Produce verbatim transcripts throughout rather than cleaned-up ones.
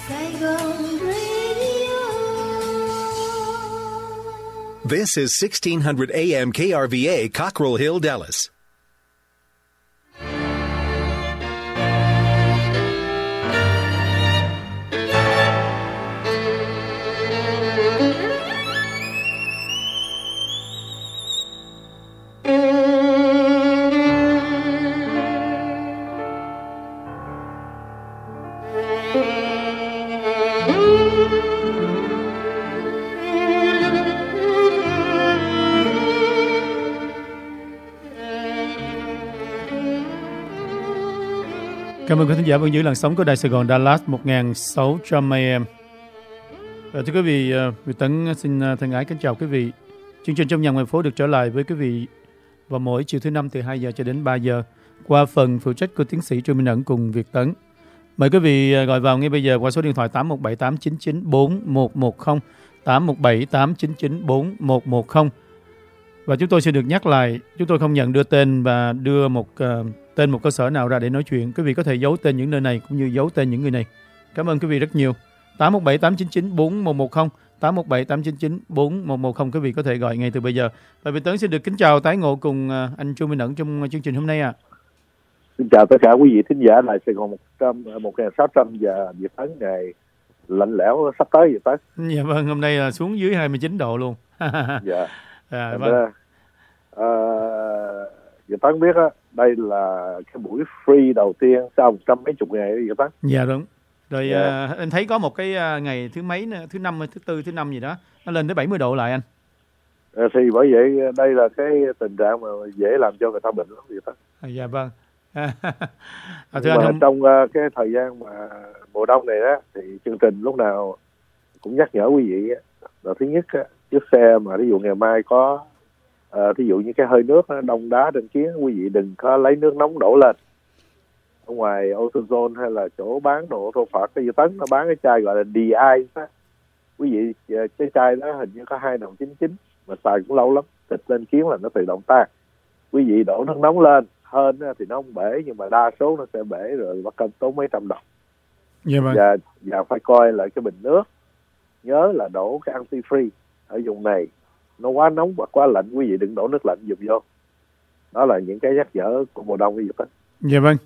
Saigon Radio. This is sixteen hundred A M K R V A, Cockrell Hill, Dallas. Cảm ơn quý thính giả vẫn giữ làn sóng của Đài Sài Gòn Dallas một nghìn sáu trăm A M. À, thưa quý vị, Việt Tấn xin thân ái kính chào quý vị. Chương trình Trong Nhà Ngoài Phố được trở lại với quý vị vào mỗi chiều thứ năm từ hai giờ cho đến ba giờ qua phần phụ trách của tiến sĩ Trương Minh Ẩn cùng Việt Tấn. Mời quý vị gọi vào ngay bây giờ qua số điện thoại tám một bảy tám chín chín bốn một một không, tám một bảy tám chín chín bốn một một không. Và chúng tôi sẽ được nhắc lại, chúng tôi không nhận đưa tên và đưa một uh, tên một cơ sở nào ra để nói chuyện. Quý vị có thể giấu tên những nơi này cũng như giấu tên những người này. Cảm ơn quý vị rất nhiều. tám một bảy tám chín chín bốn một một không, tám một bảy tám chín chín bốn một một không. Quý vị có thể gọi ngay từ bây giờ. Và Việt Tấn xin được kính chào tái ngộ cùng uh, anh Trương Minh Ẩn trong chương trình hôm nay ạ. À. Xin chào tất cả quý vị thính giả Đài Sài Gòn một nghìn sáu trăm và Việt Tấn ngày lạnh lẽo sắp tới Việt Tấn. Dạ vâng, hôm nay là xuống dưới hai mươi chín độ luôn. Dạ. À, vâng. À, Việt Tấn biết á, đây là cái buổi free đầu tiên sau một trăm mấy chục ngày Việt Tấn. Dạ đúng. Rồi dạ. uh, anh thấy có một cái ngày thứ mấy nữa, thứ năm, thứ tư, thứ năm gì đó, nó lên tới bảy mươi độ lại anh. À, thì bởi vậy đây là cái tình trạng mà dễ làm cho người ta bệnh lắm Việt Tấn. À, dạ vâng. à, thưa anh, không... trong uh, cái thời gian mà mùa đông này đó thì chương trình lúc nào cũng nhắc nhở quý vị là thứ nhất á, chiếc xe mà ví dụ ngày mai có uh, ví dụ như cái hơi nước đông đá trên kiến, quý vị đừng có lấy nước nóng đổ lên. Ở ngoài AutoZone hay là chỗ bán đồ ô tô Phật, cái Tấn nó bán cái chai gọi là D-Ice á, quý vị cái chai đó hình như có hai đồng chín chín mà xài cũng lâu lắm, xịt lên kiến là nó tự động tan. Quý vị đổ nước nóng lên hơn thì nó không bể, nhưng mà đa số nó sẽ bể rồi mất công tốn mấy trăm đồng. Yeah, vâng. và, và phải coi lại cái bình nước, nhớ là đổ cái anti-freeze ở vùng này, nó quá nóng hoặc quá lạnh quý vị đừng đổ nước lạnh dùng vô. Đó là những cái nhắc nhở của mùa đông quý vị. Dạ vâng.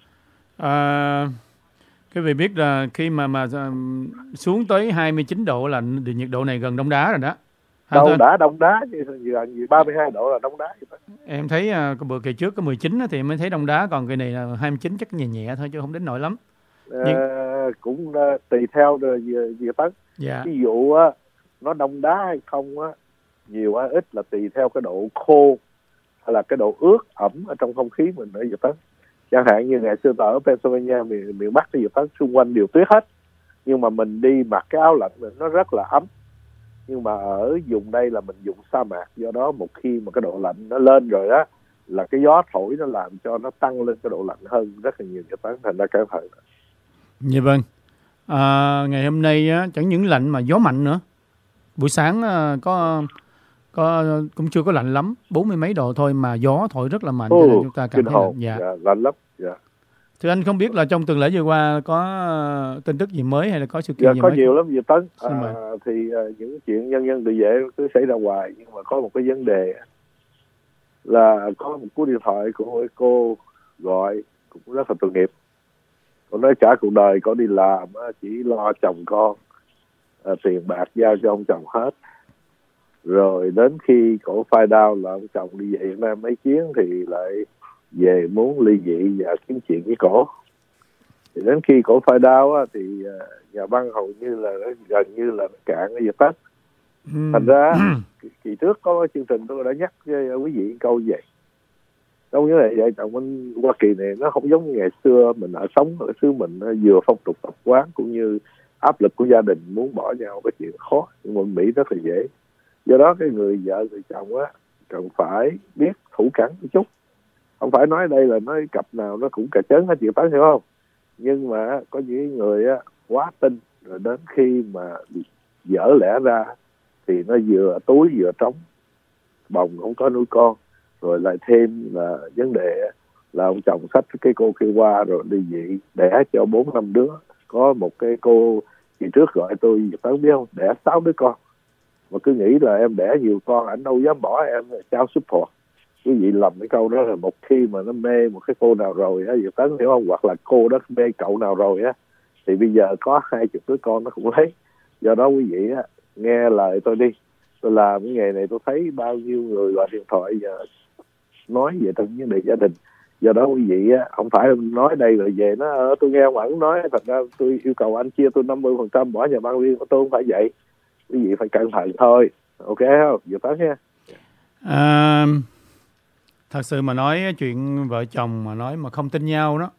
À, quý vị biết là khi mà mà xuống tới hai mươi chín độ là thì nhiệt độ này gần đông đá rồi đó. Đâu đã đông đá gần ba mươi hai độ là đông đá. Em thấy uh, bữa kỳ trước có mười chín thì mới thấy đông đá, còn cái này là hai mươi chín chắc nhẹ nhẹ thôi chứ không đến nổi lắm. Nhưng... À, cũng uh, tùy theo Việt Tấn. Dạ. Ví dụ uh, nó đông đá hay không uh, nhiều hay ít là tùy theo cái độ khô hay là cái độ ướt ẩm ở trong không khí mình ở Việt Tấn. Chẳng hạn như ngày xưa ta ở Pennsylvania miền, miền Bắc Việt Tấn xung quanh đều tuyết hết, nhưng mà mình đi mặc cái áo lạnh nó rất là ấm. Nhưng mà ở vùng đây là mình dùng sa mạc, do đó một khi mà cái độ lạnh nó lên rồi đó là cái gió thổi nó làm cho nó tăng lên cái độ lạnh hơn rất là nhiều, cho tới thành ra cái thời. Dạ vâng. À, ngày hôm nay á, chẳng những lạnh mà gió mạnh nữa. Buổi sáng à, có có cũng chưa có lạnh lắm, bốn mươi mấy độ thôi mà gió thổi rất là mạnh, cho nên chúng ta cảm thấy lạnh. Dạ. Dạ, lạnh lắm. Dạ. Thưa anh, không biết là trong tuần lễ vừa qua có tin tức gì mới hay là có sự kiện dạ, gì có mới? nhiều lắm Việt Tấn. À, thì uh, những chuyện nhân dân tự vệ cứ xảy ra hoài, nhưng mà có một cái vấn đề là có một cú điện thoại của cô gọi cũng rất là tội nghiệp. Cô nói cả cuộc đời cô đi làm chỉ lo chồng con, à, tiền bạc giao cho ông chồng hết. Rồi đến khi cổ find out là ông chồng đi về Việt Nam mấy chuyến thì lại về muốn ly dị và kiếm chuyện với cổ. Thì đến khi cổ find out thì nhà băng hầu như là gần như là cạn ở Việt Tấn. Ừ. Thành ra kỳ trước có chương trình tôi đã nhắc với quý vị câu vậy. Trong những này vợ chồng bên Hoa Kỳ này nó không giống như ngày xưa mình ở sống ở xứ mình, vừa phong tục tập quán cũng như áp lực của gia đình muốn bỏ nhau cái chuyện khó, nhưng mà Mỹ rất là dễ. Do đó cái người vợ người chồng á cần phải biết thủ cẳng một chút. Không phải nói đây là nói cặp nào nó cũng cà chớn hết chuyện Tấn, hiểu không? Nhưng mà có những người á quá tin, rồi đến khi mà dở lẽ ra thì nó vừa túi vừa trống, bồng không có nuôi con. Rồi lại thêm là vấn đề là ông chồng xách cái cô kia qua rồi đi dị đẻ cho bốn năm đứa. Có một cái cô Kỳ trước gọi tôi Việt Tấn biết không, đẻ sáu đứa con mà cứ nghĩ là em đẻ nhiều con anh đâu dám bỏ em trao support. Quý vị lầm cái câu đó là một khi mà nó mê một cái cô nào rồi á, Việt Tấn hiểu không, hoặc là cô đó mê cậu nào rồi á, thì bây giờ có hai chục đứa con nó cũng lấy. Do đó quý vị á, nghe lời tôi đi. Tôi làm cái nghề này tôi thấy bao nhiêu người gọi điện thoại giờ nói về từng vấn đề gia đình. Do đó quý vị á, không phải nói đây rồi về nó ờ, tôi nghe ông ẩn nói thật ra tôi yêu cầu anh chia tôi năm mươi phần trăm bỏ nhà ban riêng của tôi, không phải vậy. Quý vị phải cẩn thận thôi. Ok không? Vừa tới nha. À, thật sự mà nói chuyện vợ chồng mà nói mà không tin nhau đó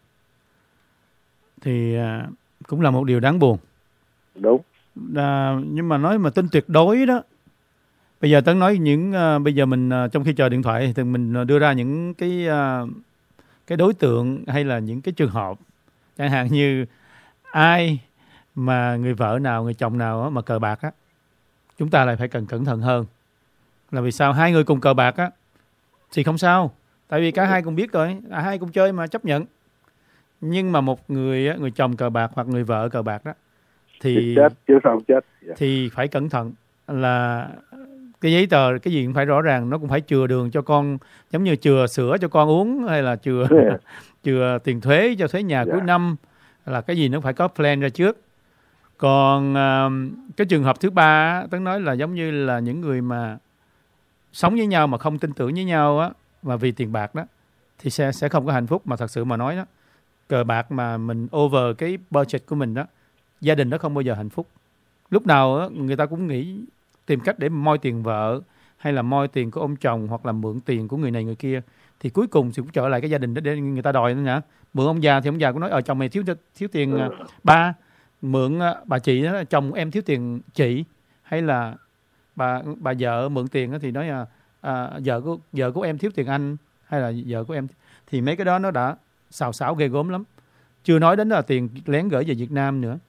thì à, cũng là một điều đáng buồn. Đúng. À, nhưng mà nói mà tin tuyệt đối đó, bây giờ Tấn nói những uh, bây giờ mình uh, trong khi chờ điện thoại thì mình đưa ra những cái uh, cái đối tượng hay là những cái trường hợp, chẳng hạn như ai mà người vợ nào, người chồng nào mà cờ bạc á, chúng ta lại phải cần cẩn thận hơn. Là vì sao? Hai người cùng cờ bạc á thì không sao, tại vì cả hai cùng biết rồi, cả hai cùng chơi mà chấp nhận. Nhưng mà một người người chồng cờ bạc hoặc người vợ cờ bạc đó thì chết chứ không chết. Yeah. Thì phải cẩn thận, là cái giấy tờ cái gì cũng phải rõ ràng, nó cũng phải chừa đường cho con, giống như chừa sữa cho con uống, hay là chừa yeah. chừa tiền thuế cho thuế nhà yeah. cuối năm, là cái gì nó phải có plan ra trước. Còn uh, cái trường hợp thứ ba Tấn nói là giống như là những người mà sống với nhau mà không tin tưởng với nhau á, mà vì tiền bạc đó thì sẽ sẽ không có hạnh phúc. Mà thật sự mà nói đó, cờ bạc mà mình over cái budget của mình đó, gia đình đó không bao giờ hạnh phúc. Lúc nào đó, người ta cũng nghĩ tìm cách để moi tiền vợ, hay là moi tiền của ông chồng, hoặc là mượn tiền của người này người kia, thì cuối cùng thì cũng trở lại cái gia đình đó để người ta đòi nữa nhỉ. Mượn ông già thì ông già cũng nói ở chồng mày thiếu thiếu tiền ba, mượn bà chị đó, chồng em thiếu tiền chị, hay là bà bà vợ mượn tiền thì nói là à, vợ của vợ của em thiếu tiền anh, hay là vợ của em, thì mấy cái đó nó đã xào xáo ghê gớm lắm. Chưa nói đến là tiền lén gửi về Việt Nam nữa,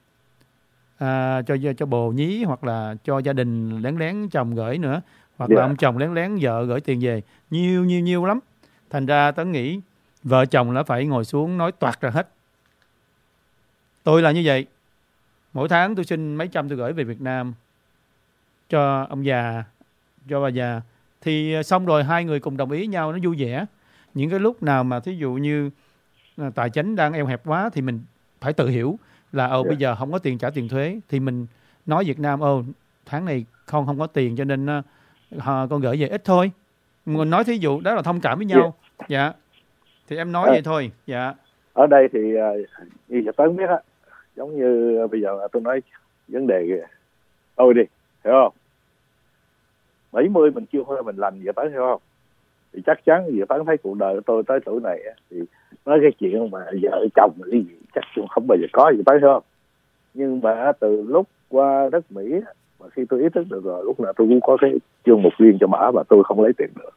à, cho cho bồ nhí, hoặc là cho gia đình lén lén chồng gửi nữa, hoặc yeah. là ông chồng lén lén vợ gửi tiền về, nhiều nhiều nhiều lắm. Thành ra Tấn nghĩ vợ chồng là phải ngồi xuống nói toạc ra hết. Tôi là như vậy, mỗi tháng tôi xin mấy trăm tôi gửi về Việt Nam cho ông già, cho bà già, thì xong rồi hai người cùng đồng ý nhau, nó vui vẻ. Những cái lúc nào mà thí dụ như tài chính đang eo hẹp quá thì mình phải tự hiểu là ồ, yeah. bây giờ không có tiền trả tiền thuế, thì mình nói Việt Nam ồ tháng này con không có tiền cho nên uh, con gửi về ít thôi. Mình nói thí dụ đó là thông cảm với nhau. Yeah. Dạ. Thì em nói à, vậy thôi. Dạ. Ở đây thì như uh, Tấn biết á, giống như uh, bây giờ tôi nói vấn đề kìa. Tôi đi, hiểu không? bảy mươi mình chưa hơi mình lành vậy Tấn, hiểu không? Thì chắc chắn Việt Tấn thấy cuộc đời của tôi tới tuổi này thì nói cái chuyện mà vợ chồng là cái gì chắc không bao giờ có gì tới, không? Nhưng mà từ lúc qua đất Mỹ mà khi tôi ý thức được rồi, lúc nào tôi cũng có cái chương mục riêng cho bả và tôi không lấy tiền được.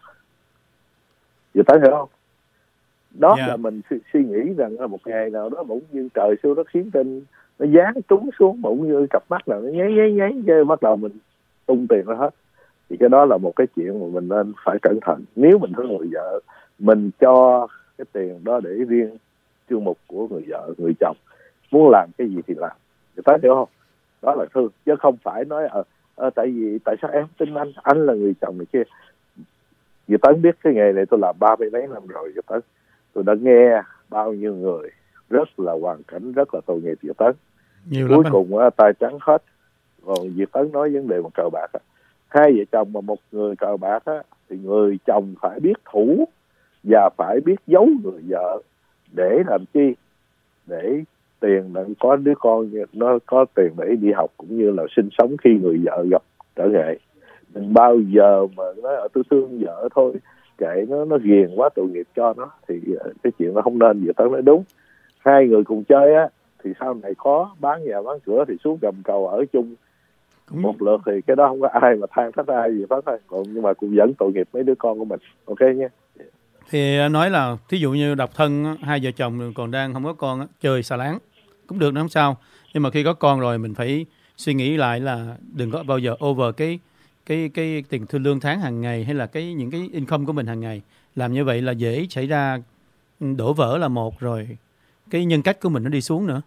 Việt Tấn hiểu không? Đó yeah. là mình suy, suy nghĩ rằng là một ngày nào đó bỗng như trời siêu đất khiến tinh nó giáng trúng xuống, bỗng như cặp mắt nào nó nháy nháy nháy cái bắt đầu mình tung tiền ra hết. Thì cái đó là một cái chuyện mà mình nên phải cẩn thận. Nếu mình thương người vợ, mình cho cái tiền đó để riêng chương mục của người vợ, người chồng, muốn làm cái gì thì làm. Người ta hiểu không? Đó là thương, chứ không phải nói ờ, ờ tại vì tại sao em tin anh, anh là người chồng này kia. Người ta biết cái nghề này tôi làm ba mươi mấy năm rồi, người ta tôi đã nghe bao nhiêu người rất là hoàn cảnh rất là tội nghiệp Việt Tấn. Nhiều cuối cùng á, tài trắng hết. Còn Việt Tấn nói vấn đề một cờ bạc á, hai vợ chồng mà một người cờ bạc á, thì người chồng phải biết thủ và phải biết giấu người vợ để làm chi? Để tiền để có đứa con nó có tiền để đi học cũng như là sinh sống khi người vợ gặp trở ngại. Đừng bao giờ mà nói ở tôi thương vợ thôi, kệ nó nó ghiền quá tội nghiệp cho nó, thì cái chuyện nó không nên. Vậy Tấn nói đúng, hai người cùng chơi á thì sau này có bán nhà bán cửa thì xuống gầm cầu ở chung cũng một lượt, thì cái đó không có ai mà than trách ai gì hết thôi. Còn nhưng mà cũng vẫn tội nghiệp mấy đứa con của mình. Ok nhé. Thì nói là thí dụ như độc thân, hai vợ chồng còn đang không có con, chơi xà láng cũng được, nó không sao. Nhưng mà khi có con rồi mình phải suy nghĩ lại là đừng có bao giờ over cái cái cái tiền thu lương tháng hàng ngày, hay là cái những cái income của mình hàng ngày. Làm như vậy là dễ xảy ra đổ vỡ là một, rồi cái nhân cách của mình nó đi xuống nữa.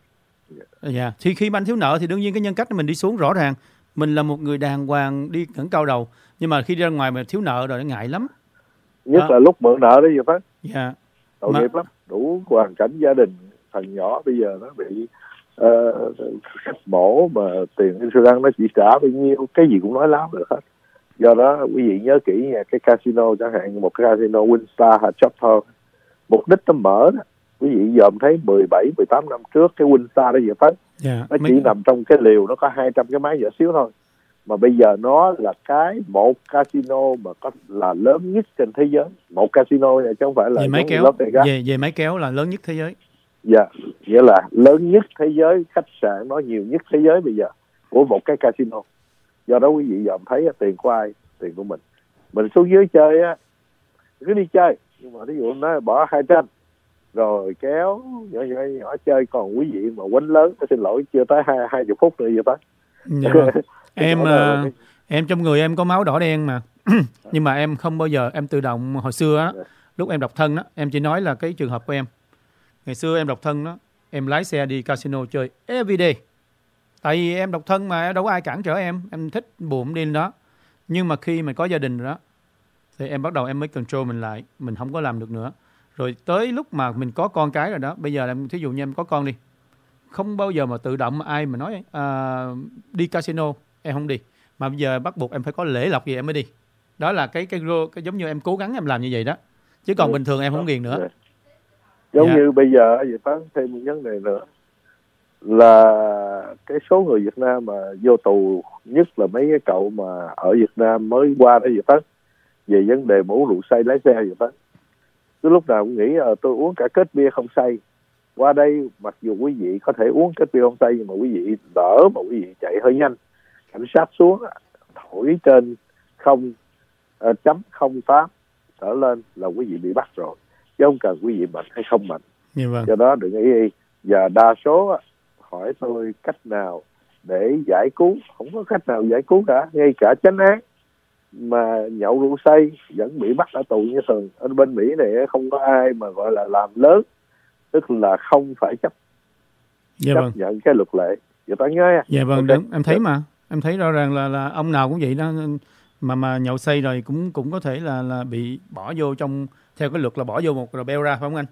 Dạ. Thì khi mà anh thiếu nợ thì đương nhiên cái nhân cách mình đi xuống rõ ràng. Mình là một người đàng hoàng đi ngẩng cao đầu, nhưng mà khi đi ra ngoài mà thiếu nợ rồi nó ngại lắm. Nhất đó. là lúc mượn nợ đó gì đó. Dạ. Tội Mà... nghiệp lắm. Đủ hoàn cảnh gia đình thằng nhỏ bây giờ nó bị uh, khách mổ mà tiền insurance nó chỉ trả bao nhiêu, cái gì cũng nói láo được hết. Do đó quý vị nhớ kỹ nha, cái casino chẳng hạn, một cái casino Winstar hay Chopper, mục đích nó mở đó, quý vị dòm thấy mười bảy, mười tám năm trước cái Winstar đó giờ tới, yeah, nó mấy... chỉ nằm trong cái liều, nó có hai trăm cái máy nhỏ xíu thôi, mà bây giờ nó là cái một casino mà có là lớn nhất trên thế giới, một casino này chứ không phải là về máy kéo, về về máy kéo là lớn nhất thế giới. Dạ, yeah, nghĩa là lớn nhất thế giới, khách sạn nó nhiều nhất thế giới bây giờ của một cái casino. Do đó quý vị dòm thấy tiền của ai? Tiền của mình. Mình xuống dưới chơi á, cứ đi chơi, nhưng mà ví dụ nó bỏ hai trăm rồi kéo nhỏ nhỏ nhỏ chơi, còn quý vị mà quánh lớn, xin lỗi chưa tới hai hai chục phút nữa vậy tới. Dạ. em uh, em trong người em có máu đỏ đen mà, nhưng mà em không bao giờ em tự động. Hồi xưa á, lúc em độc thân đó, em chỉ nói là cái trường hợp của em. Ngày xưa em độc thân đó, em lái xe đi casino chơi everyday. Tại vì em độc thân mà đâu có ai cản trở em, em thích buồn đi đó. Nhưng mà khi mình có gia đình rồi đó, thì em bắt đầu em mới control mình lại, mình không có làm được nữa. Rồi tới lúc mà mình có con cái rồi đó, bây giờ em thí dụ như em có con đi, không bao giờ mà tự động ai mà nói à, đi casino em không đi, mà bây giờ bắt buộc em phải có lễ lộc gì em mới đi. Đó là cái cái, cái giống như em cố gắng em làm như vậy đó, chứ còn bình thường em không ghiền nữa. Giống dạ. như bây giờ vậy tán thêm một vấn đề nữa là cái số người Việt Nam mà vô tù, nhất là mấy cái cậu mà ở Việt Nam mới qua đó vậy tán, về vấn đề uống rượu say lái xe vậy tán, cứ lúc nào cũng nghĩ à, tôi uống cả kết bia không say. Qua đây mặc dù quý vị có thể uống kết bia không say, nhưng mà quý vị đỡ mà quý vị chạy hơi nhanh, cảnh sát xuống thổi trên không uh, chấm không tám trở lên là quý vị bị bắt rồi, chứ không cần quý vị mạnh hay không mạnh. Dạ vâng. Do đó đừng nghĩ gì. Và đa số hỏi tôi cách nào để giải cứu, không có cách nào giải cứu cả. Ngay cả chánh án mà nhậu rượu say vẫn bị bắt ở tù như thường. Ở bên Mỹ này không có ai mà gọi là làm lớn, tức là không phải chấp dạ chấp vâng. nhận cái luật lệ. Vậy ta nhớ. Dạ vâng, okay. đúng. Em thấy mà em thấy rõ ràng là là ông nào cũng vậy đó, mà mà nhậu say rồi cũng cũng có thể là là bị bỏ vô trong, theo cái luật là bỏ vô một rồi beo ra, phải không anh?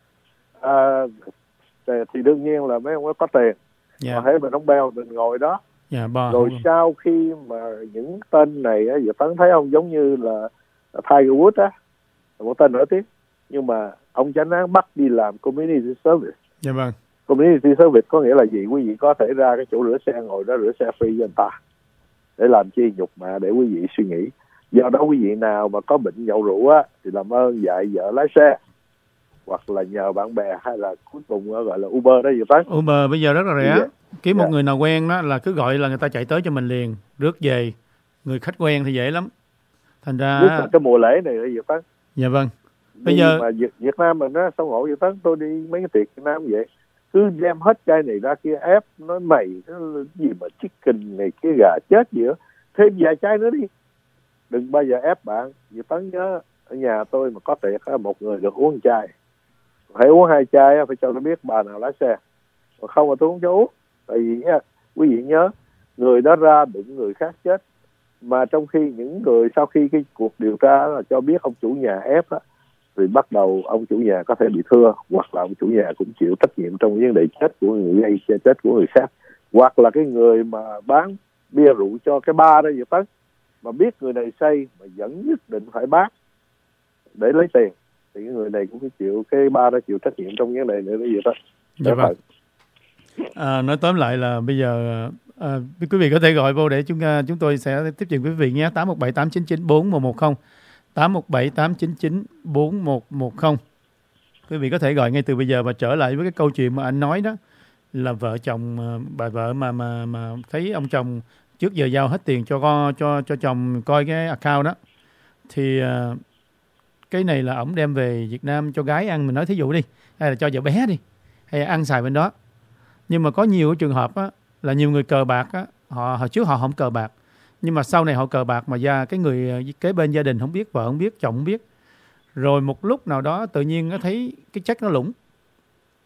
À, thì đương nhiên là mấy ông có tiền, dạ. mà thấy mình không beo mình ngồi đó. Dạ, bò, rồi không. Sau khi mà những tên này á, giờ Tấn thấy ông giống như là Tiger Woods á, một tên nổi tiếng, nhưng mà ông chánh án bắt đi làm community service. Dạ vâng. Community service có nghĩa là gì? Quý vị có thể ra cái chỗ rửa xe, ngồi đó rửa xe free cho người ta, để làm chi? Nhục mạ để quý vị suy nghĩ. Do đó quý vị nào mà có bệnh nhậu rượu á thì làm ơn dạy vợ lái xe, hoặc là nhờ bạn bè, hay là cuối cùng gọi là Uber đó gì đó. Uber bây giờ rất là rẻ. Yeah. Kiếm yeah. một người nào quen đó là cứ gọi là người ta chạy tới cho mình liền, rước về. Người khách quen thì dễ lắm. Thành ra nhất là cái mùa lễ này là gì đó. Dạ vâng. Bây đi giờ mà Việt, Việt Nam mình á, sao ngộ vậy đó. Tôi đi mấy cái tiệc Việt Nam vậy, cứ đem hết chai này ra kia ép, nói mày cái gì mà chicken này cái gà chết gì đó, thêm vài chai nữa đi, đừng bao giờ ép bạn. Việt Tấn nhớ ở nhà tôi mà có tiệc á, một người được uống một chai, phải uống hai chai á, phải cho tôi biết bà nào lái xe, còn không mà tôi không cho uống. Tại vì nha, quý vị nhớ, người đó ra đụng người khác chết, mà trong khi những người sau khi cái cuộc điều tra là cho biết ông chủ nhà ép á, thì bắt đầu ông chủ nhà có thể bị thưa, hoặc là ông chủ nhà cũng chịu trách nhiệm trong vấn đề chết của người gây chết của người khác, hoặc là cái người mà bán bia rượu cho cái bar đó vậy đó, mà biết người này say mà vẫn nhất định phải bán để lấy tiền, thì cái người này cũng phải chịu, cái bar đó chịu trách nhiệm trong vấn đề nữa vậy đó. Dạ vâng. À, nói tóm lại là bây giờ à, quý vị có thể gọi vô để chúng chúng tôi sẽ tiếp chuyện quý vị nhé. Tám một bảy tám chín chín bốn một một không, tám một bảy tám chín chín bốn một một không. Quý vị có thể gọi ngay từ bây giờ. Và trở lại với cái câu chuyện mà anh nói đó, là vợ chồng, bà vợ mà mà mà thấy ông chồng trước giờ giao hết tiền cho con, cho cho chồng coi cái account đó, thì uh, cái này là ổng đem về Việt Nam cho gái ăn, mình nói thí dụ đi, hay là cho vợ bé đi, hay là ăn xài bên đó. Nhưng mà có nhiều cái trường hợp á, là nhiều người cờ bạc á, họ hồi trước họ không cờ bạc, nhưng mà sau này họ cờ bạc mà ra cái người kế bên gia đình không biết, vợ không biết, chồng không biết. Rồi một lúc nào đó tự nhiên nó thấy cái check nó lủng,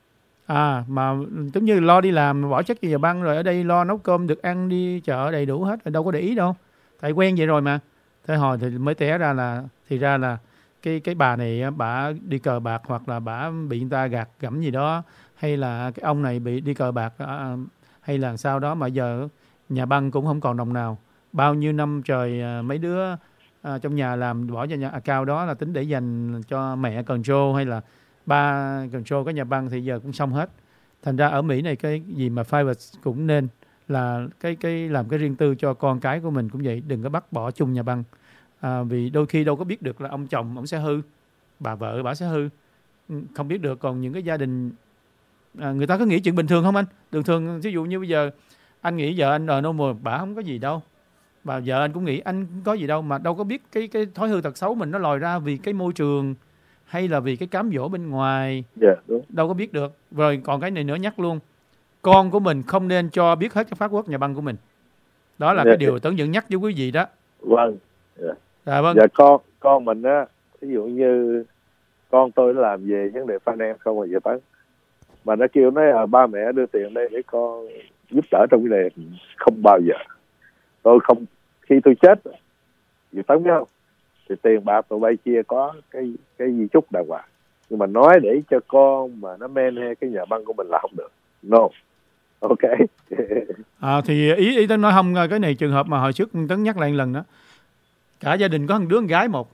À mà giống như lo đi làm bỏ chất vào băng rồi ở đây lo nấu cơm được ăn đi chợ đầy đủ hết, đâu có để ý đâu. Tại quen vậy rồi mà. Thế hồi thì mới té ra là thì ra là cái cái bà này bà đi cờ bạc hoặc là bà bị người ta gạt gẫm gì đó, hay là cái ông này bị đi cờ bạc à, hay là sao đó mà giờ nhà băng cũng không còn đồng nào. Bao nhiêu năm trời à, mấy đứa à, trong nhà làm bỏ cho nhà account đó là tính để dành cho mẹ control hay là ba control cái nhà băng thì giờ cũng xong hết. Thành ra ở Mỹ này cái gì mà private cũng nên là cái cái làm cái riêng tư cho con cái của mình cũng vậy, đừng có bắt bỏ chung nhà băng. À, vì đôi khi đâu có biết được là ông chồng ông sẽ hư, bà vợ bà sẽ hư, không biết được. Còn những cái gia đình à, người ta cứ nghĩ chuyện bình thường không anh? Thường thường ví dụ như bây giờ anh nghĩ vợ anh ở normal, bà không có gì đâu, bà vợ anh cũng nghĩ anh không có gì đâu, mà đâu có biết cái cái thói hư tật xấu mình nó lòi ra vì cái môi trường hay là vì cái cám dỗ bên ngoài. Yeah, đúng. Đâu có biết được. Rồi còn cái này nữa nhắc luôn, con của mình không nên cho biết hết cái phát quốc nhà băng của mình. Đó là yeah, cái điều yeah. Tấn Dũng nhắc với quý vị đó. Vâng. Yeah. À, vâng. Dạ con con mình á, ví dụ như con tôi nó làm về vấn đề finance không bao giờ Tấn, mà nó kêu nói à, ba mẹ đưa tiền đây để con giúp đỡ trong cái này, không bao giờ. Tôi không, khi tôi chết gì Tấn biết không, thì tiền bạc tụi bay chia có cái cái di chúc đàng hoàng, nhưng mà nói để cho con mà nó manage cái nhà băng của mình là không được. No. Ok. À, thì ý ý Tấn nói không, cái này trường hợp mà hồi trước Tấn nhắc lại một lần đó, cả gia đình có một đứa con gái một,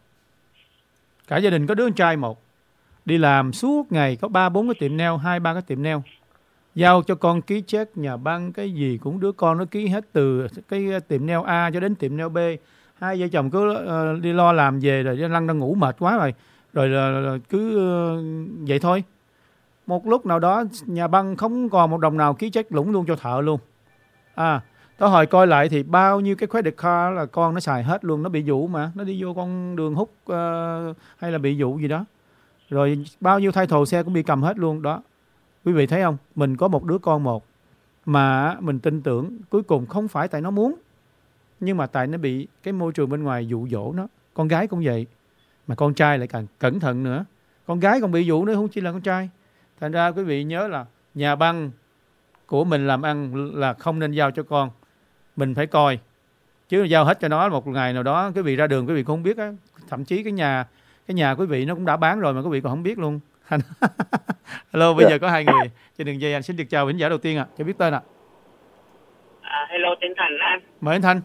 cả gia đình có đứa con trai một, đi làm suốt ngày có ba bốn cái tiệm nail, hai ba cái tiệm nail, giao cho con ký check nhà băng cái gì cũng đứa con nó ký hết, từ cái tiệm nail A cho đến tiệm nail B. Hai vợ chồng cứ uh, đi lo làm về rồi lăn đang ngủ mệt quá rồi, rồi uh, cứ uh, vậy thôi. Một lúc nào đó nhà băng không còn một đồng nào ký check, lũng luôn cho thợ luôn. À, tới hồi coi lại thì bao nhiêu cái credit card là con nó xài hết luôn, nó bị dụ mà, nó đi vô con đường hút uh, hay là bị dụ gì đó. Rồi bao nhiêu title xe cũng bị cầm hết luôn đó. Quý vị thấy không? Mình có một đứa con một mà mình tin tưởng cuối cùng không phải tại nó muốn, nhưng mà tại nó bị cái môi trường bên ngoài dụ dỗ nó. Con gái cũng vậy, mà con trai lại càng cẩn thận nữa. Con gái còn bị dụ nữa, không chỉ là con trai. Thành ra quý vị nhớ là nhà băng của mình làm ăn là không nên giao cho con. Mình phải coi, chứ giao hết cho nó một ngày nào đó quý vị ra đường quý vị cũng không biết á. Thậm chí cái nhà cái nhà quý vị nó cũng đã bán rồi mà quý vị còn không biết luôn. Hello, bây giờ có hai người trên đường dây, anh xin được chào khán giả đầu tiên ạ, à. Cho biết tên ạ. À. À, hello, tên Thành đó anh. Mời anh Thành.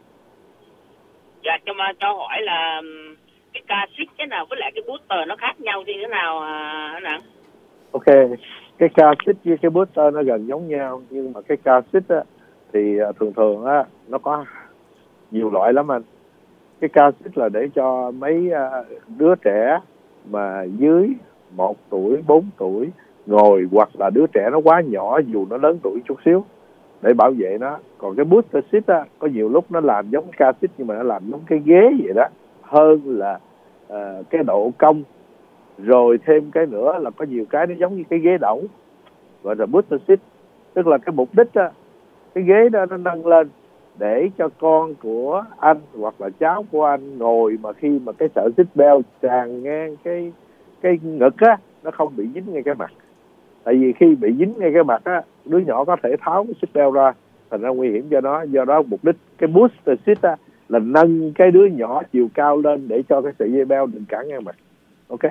Dạ, cho cho hỏi là cái cassette cái nào với lại cái booster nó khác nhau như thế nào anh ạ? Ok, cái cassette với cái booster nó gần giống nhau, nhưng mà cái cassette á thì thường thường á nó có nhiều loại lắm anh. Cái cassette là để cho mấy đứa trẻ mà dưới một tuổi, bốn tuổi ngồi, hoặc là đứa trẻ nó quá nhỏ dù nó lớn tuổi chút xíu, để bảo vệ nó. Còn cái booster seat á, có nhiều lúc nó làm giống car seat nhưng mà nó làm giống cái ghế vậy đó, hơn là uh, cái độ cong. Rồi thêm cái nữa là có nhiều cái nó giống như cái ghế đẩu, gọi là booster seat. Tức là cái mục đích á, cái ghế đó nó nâng lên để cho con của anh hoặc là cháu của anh ngồi, mà khi mà cái sợi seat belt tràn ngang cái cái ngực á, nó không bị dính ngay cái mặt. Tại vì khi bị dính ngay cái mặt á, đứa nhỏ có thể tháo cái seat belt ra, thành ra nguy hiểm cho nó. Do đó mục đích cái booster seat á là nâng cái đứa nhỏ chiều cao lên để cho cái sợi dây belt đừng cản ngang mặt. Ok.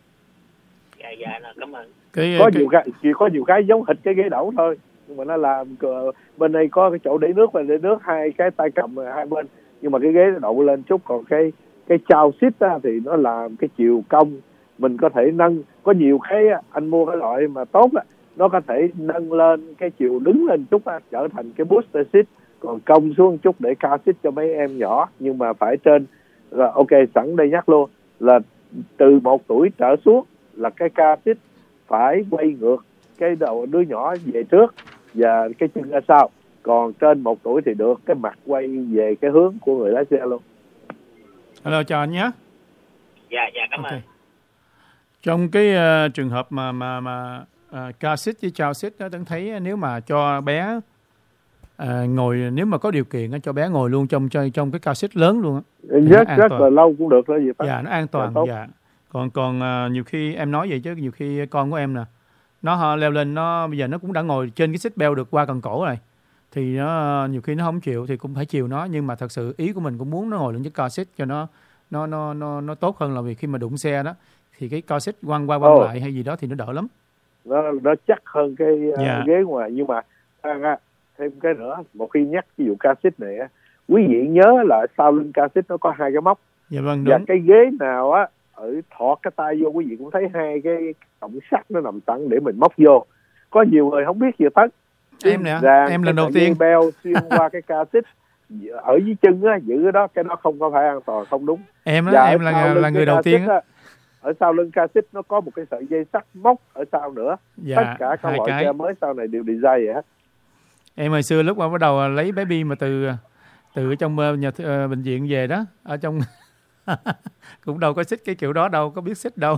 Dạ dạ, cảm ơn. Cái, có cái... nhiều cái chỉ có nhiều cái giống hệt cái ghế đẩu thôi, nhưng mà nó làm bên đây có cái chỗ để nước và để nước, hai cái tay cầm hai bên, nhưng mà cái ghế nó đậu lên chút. Còn cái cái chao seat á thì nó làm cái chiều cong, mình có thể nâng. Có nhiều cái anh mua cái loại mà tốt á, nó có thể nâng lên cái chiều đứng lên chút á, trở thành cái booster seat, còn cong xuống chút để car seat cho mấy em nhỏ. Nhưng mà phải trên là ok, sẵn đây nhắc luôn là từ một tuổi trở xuống là cái car seat phải quay ngược cái đầu đứa nhỏ về trước và cái chân ra sau. Còn trên một tuổi thì được cái mặt quay về cái hướng của người lái xe luôn. Hello, chào anh nhé. Dạ dạ, cảm ơn. Okay. Trong cái uh, trường hợp mà mà mà uh, car seat với child seat đó, Tấn thấy nếu mà cho bé uh, ngồi, nếu mà có điều kiện cho bé ngồi luôn trong trong, trong cái car seat lớn luôn á, rất rất là lâu cũng được đó gì. Dạ, nó an toàn. Dạ. Còn còn uh, nhiều khi em nói vậy chứ nhiều khi con của em nè, nó họ leo lên, nó bây giờ nó cũng đã ngồi trên cái xích beo được qua cần cổ rồi, thì nó nhiều khi nó không chịu thì cũng phải chiều nó, nhưng mà thật sự ý của mình cũng muốn nó ngồi lên cái car seat cho nó nó nó nó nó tốt hơn, là vì khi mà đụng xe đó thì cái car seat quăng qua quăng Ồ. lại hay gì đó thì nó đỡ lắm. nó nó chắc hơn cái uh, Dạ. ghế ngoài. Nhưng mà à, thêm cái nữa, một khi nhắc ví dụ car seat này á, quý vị nhớ là sau lưng car seat nó có hai cái móc, Dạ vâng, và đúng. cái ghế nào á ở thọt cái tay vô, quý vị cũng thấy hai cái cọng sắt nó nằm sẵn để mình móc vô. Có nhiều người không biết gì tất. Em nè, Rằng em cái lần đầu sợi dây tiên. beo xuyên qua cái car seat ở dưới chân á, giữ cái đó, cái đó không có phải an toàn, không đúng. Em đó, Và em ở là sau là lưng người cái đầu car tiên seat á. á, ở sau lưng car seat nó có một cái sợi dây sắt móc ở sau nữa. Dạ, Tất cả các hai loại cái. xe mới sau này đều design vậy hết. Em hồi xưa lúc mà bắt đầu lấy baby mà từ từ ở trong ờ, nhà th- ờ, bệnh viện về đó, ở trong cũng đâu có xích cái kiểu đó đâu, có biết xích đâu.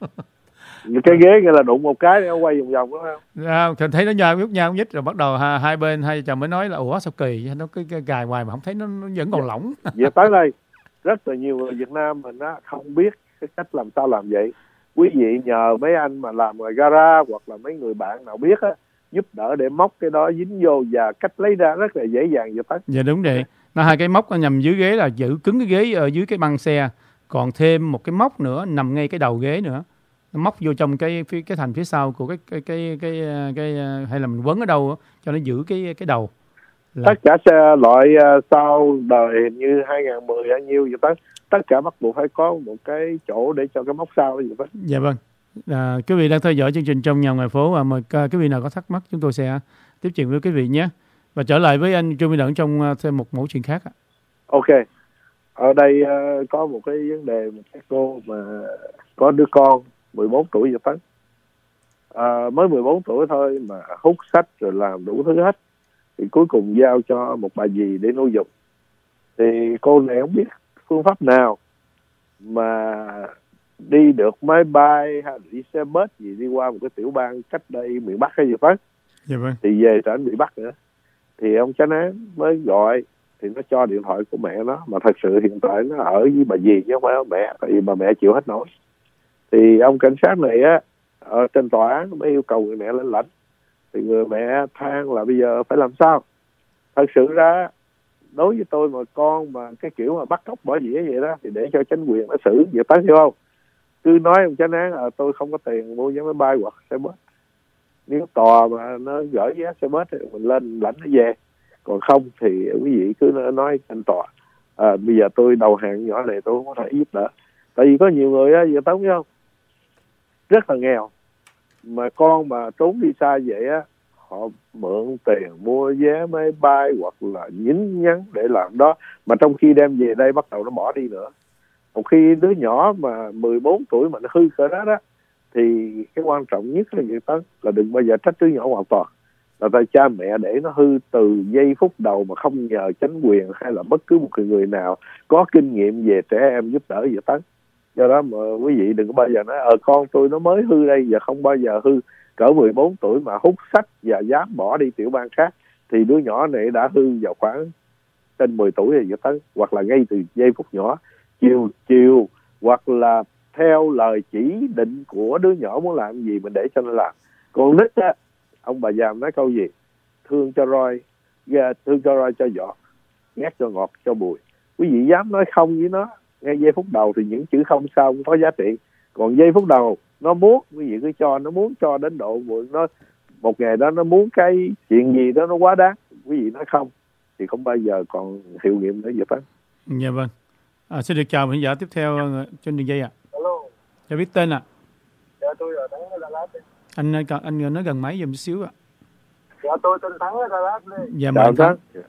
Cái ghế nghĩa là đụng một cái nó quay vòng vòng, đúng không? À, thì thấy nó nhau nhúc nhau nhích, rồi bắt đầu hai, hai bên hai chồng mới nói là ủa sao kỳ, nó cái, cái gài hoài mà không thấy nó, nó vẫn còn lỏng. Vậy tới đây rất là nhiều người Việt Nam mình á không biết cái cách làm sao làm vậy. Quý vị nhờ mấy anh mà làm ngoài gara hoặc là mấy người bạn nào biết á, giúp đỡ để móc cái đó dính vô, và cách lấy ra rất là dễ dàng vậy tất. Dạ đúng vậy. Nó hai cái móc nó nằm dưới ghế là giữ cứng cái ghế ở dưới cái băng xe, còn thêm một cái móc nữa nằm ngay cái đầu ghế nữa, nó móc vô trong cái cái, cái thành phía sau của cái cái cái cái, cái, cái hay là mình quấn ở đâu á, cho nó giữ cái cái đầu. Là... Tất cả xe loại uh, sau đời hình như hai không một không bao nhiêu vậy tất, tất cả bắt buộc phải có một cái chỗ để cho cái móc sau vậy tất. Dạ vâng. À, quý vị đang theo dõi chương trình Trong Nhà Ngoài Phố, và mời quý vị nào có thắc mắc chúng tôi sẽ tiếp chuyện với quý vị nhé. Và trở lại với anh Trương Minh Đẫn trong uh, thêm một mẫu chuyện khác. Ok. Ở đây uh, có một cái vấn đề, một cái cô mà có đứa con mười bốn tuổi vậy tất. À, mới mười bốn tuổi thôi mà hút sách rồi làm đủ thứ hết, thì cuối cùng giao cho một bà dì để nuôi dục. Thì cô này không biết phương pháp nào mà đi được máy bay hay đi xe bus gì đi qua một cái tiểu bang cách đây miền Bắc hay gì đó, Dạ vâng. thì về trở bị bắt nữa. Thì ông chánh án mới gọi, thì nó cho điện thoại của mẹ nó, mà thật sự hiện tại nó ở với bà dì chứ không phải mẹ, tại vì bà mẹ chịu hết nổi. Thì ông cảnh sát này á, ở trên tòa án mới yêu cầu người mẹ lên lãnh. Thì người mẹ than là bây giờ phải làm sao. Thật sự ra đối với tôi mà con mà cái kiểu mà bắt cóc bỏ dĩa vậy đó, thì để cho chính quyền nó xử việc tới, hiểu không? Cứ nói ông chánh án à, tôi không có tiền mua vé máy bay hoặc xe bus. Nếu tòa mà nó gửi vé xe bus thì mình lên lãnh nó về. Còn không thì quý vị cứ nói trên tòa à, bây giờ tôi đầu hàng nhỏ này tôi không có thể giúp đỡ. Tại vì có nhiều người á, giờ tống không, rất là nghèo, mà con mà trốn đi xa vậy á, họ mượn tiền mua vé máy bay hoặc là nhín nhắn để làm đó, mà trong khi đem về đây bắt đầu nó bỏ đi nữa. Một khi đứa nhỏ mà mười bốn tuổi mà nó hư cỡ đó đó, thì cái quan trọng nhất là gì đó là đừng bao giờ trách đứa nhỏ hoàn toàn, là tại cha mẹ để nó hư từ giây phút đầu mà không nhờ chính quyền hay là bất cứ một người nào có kinh nghiệm về trẻ em giúp đỡ vậy tấn. Do đó mà quý vị đừng có bao giờ nói ờ con tôi nó mới hư đây, và không bao giờ hư. Cỡ mười bốn tuổi mà hút sách và dám bỏ đi tiểu bang khác, thì đứa nhỏ này đã hư vào khoảng trên mười tuổi rồi vậy tấn, hoặc là ngay từ giây phút nhỏ chiều chiều hoặc là theo lời chỉ định của đứa nhỏ muốn làm gì mình để cho nó làm. Còn nít á, ông bà già nói câu gì, thương cho roi, thương cho roi cho vọt, ghét cho ngọt cho bùi. Quý vị dám nói không với nó ngay giây phút đầu thì những chữ không sao cũng có giá trị. Còn giây phút đầu nó muốn, quý vị cứ cho nó muốn cho đến độ nó một ngày đó nó muốn cái chuyện gì đó nó quá đáng, quý vị nói không thì không bao giờ còn hiệu nghiệm nữa vậy phải. Dạ vâng. À, xin được chào khán giả tiếp theo trên đường dây ạ. À. Alo. Cho biết tên ạ. À. Dạ tôi là Thắng ở Đà Lạt. Anh anh, anh nói gần máy giùm xíu ạ. À. Dạ tôi tên Thắng ở Đà Lạt. Đây. Dạ mời anh Thắng. Thắng.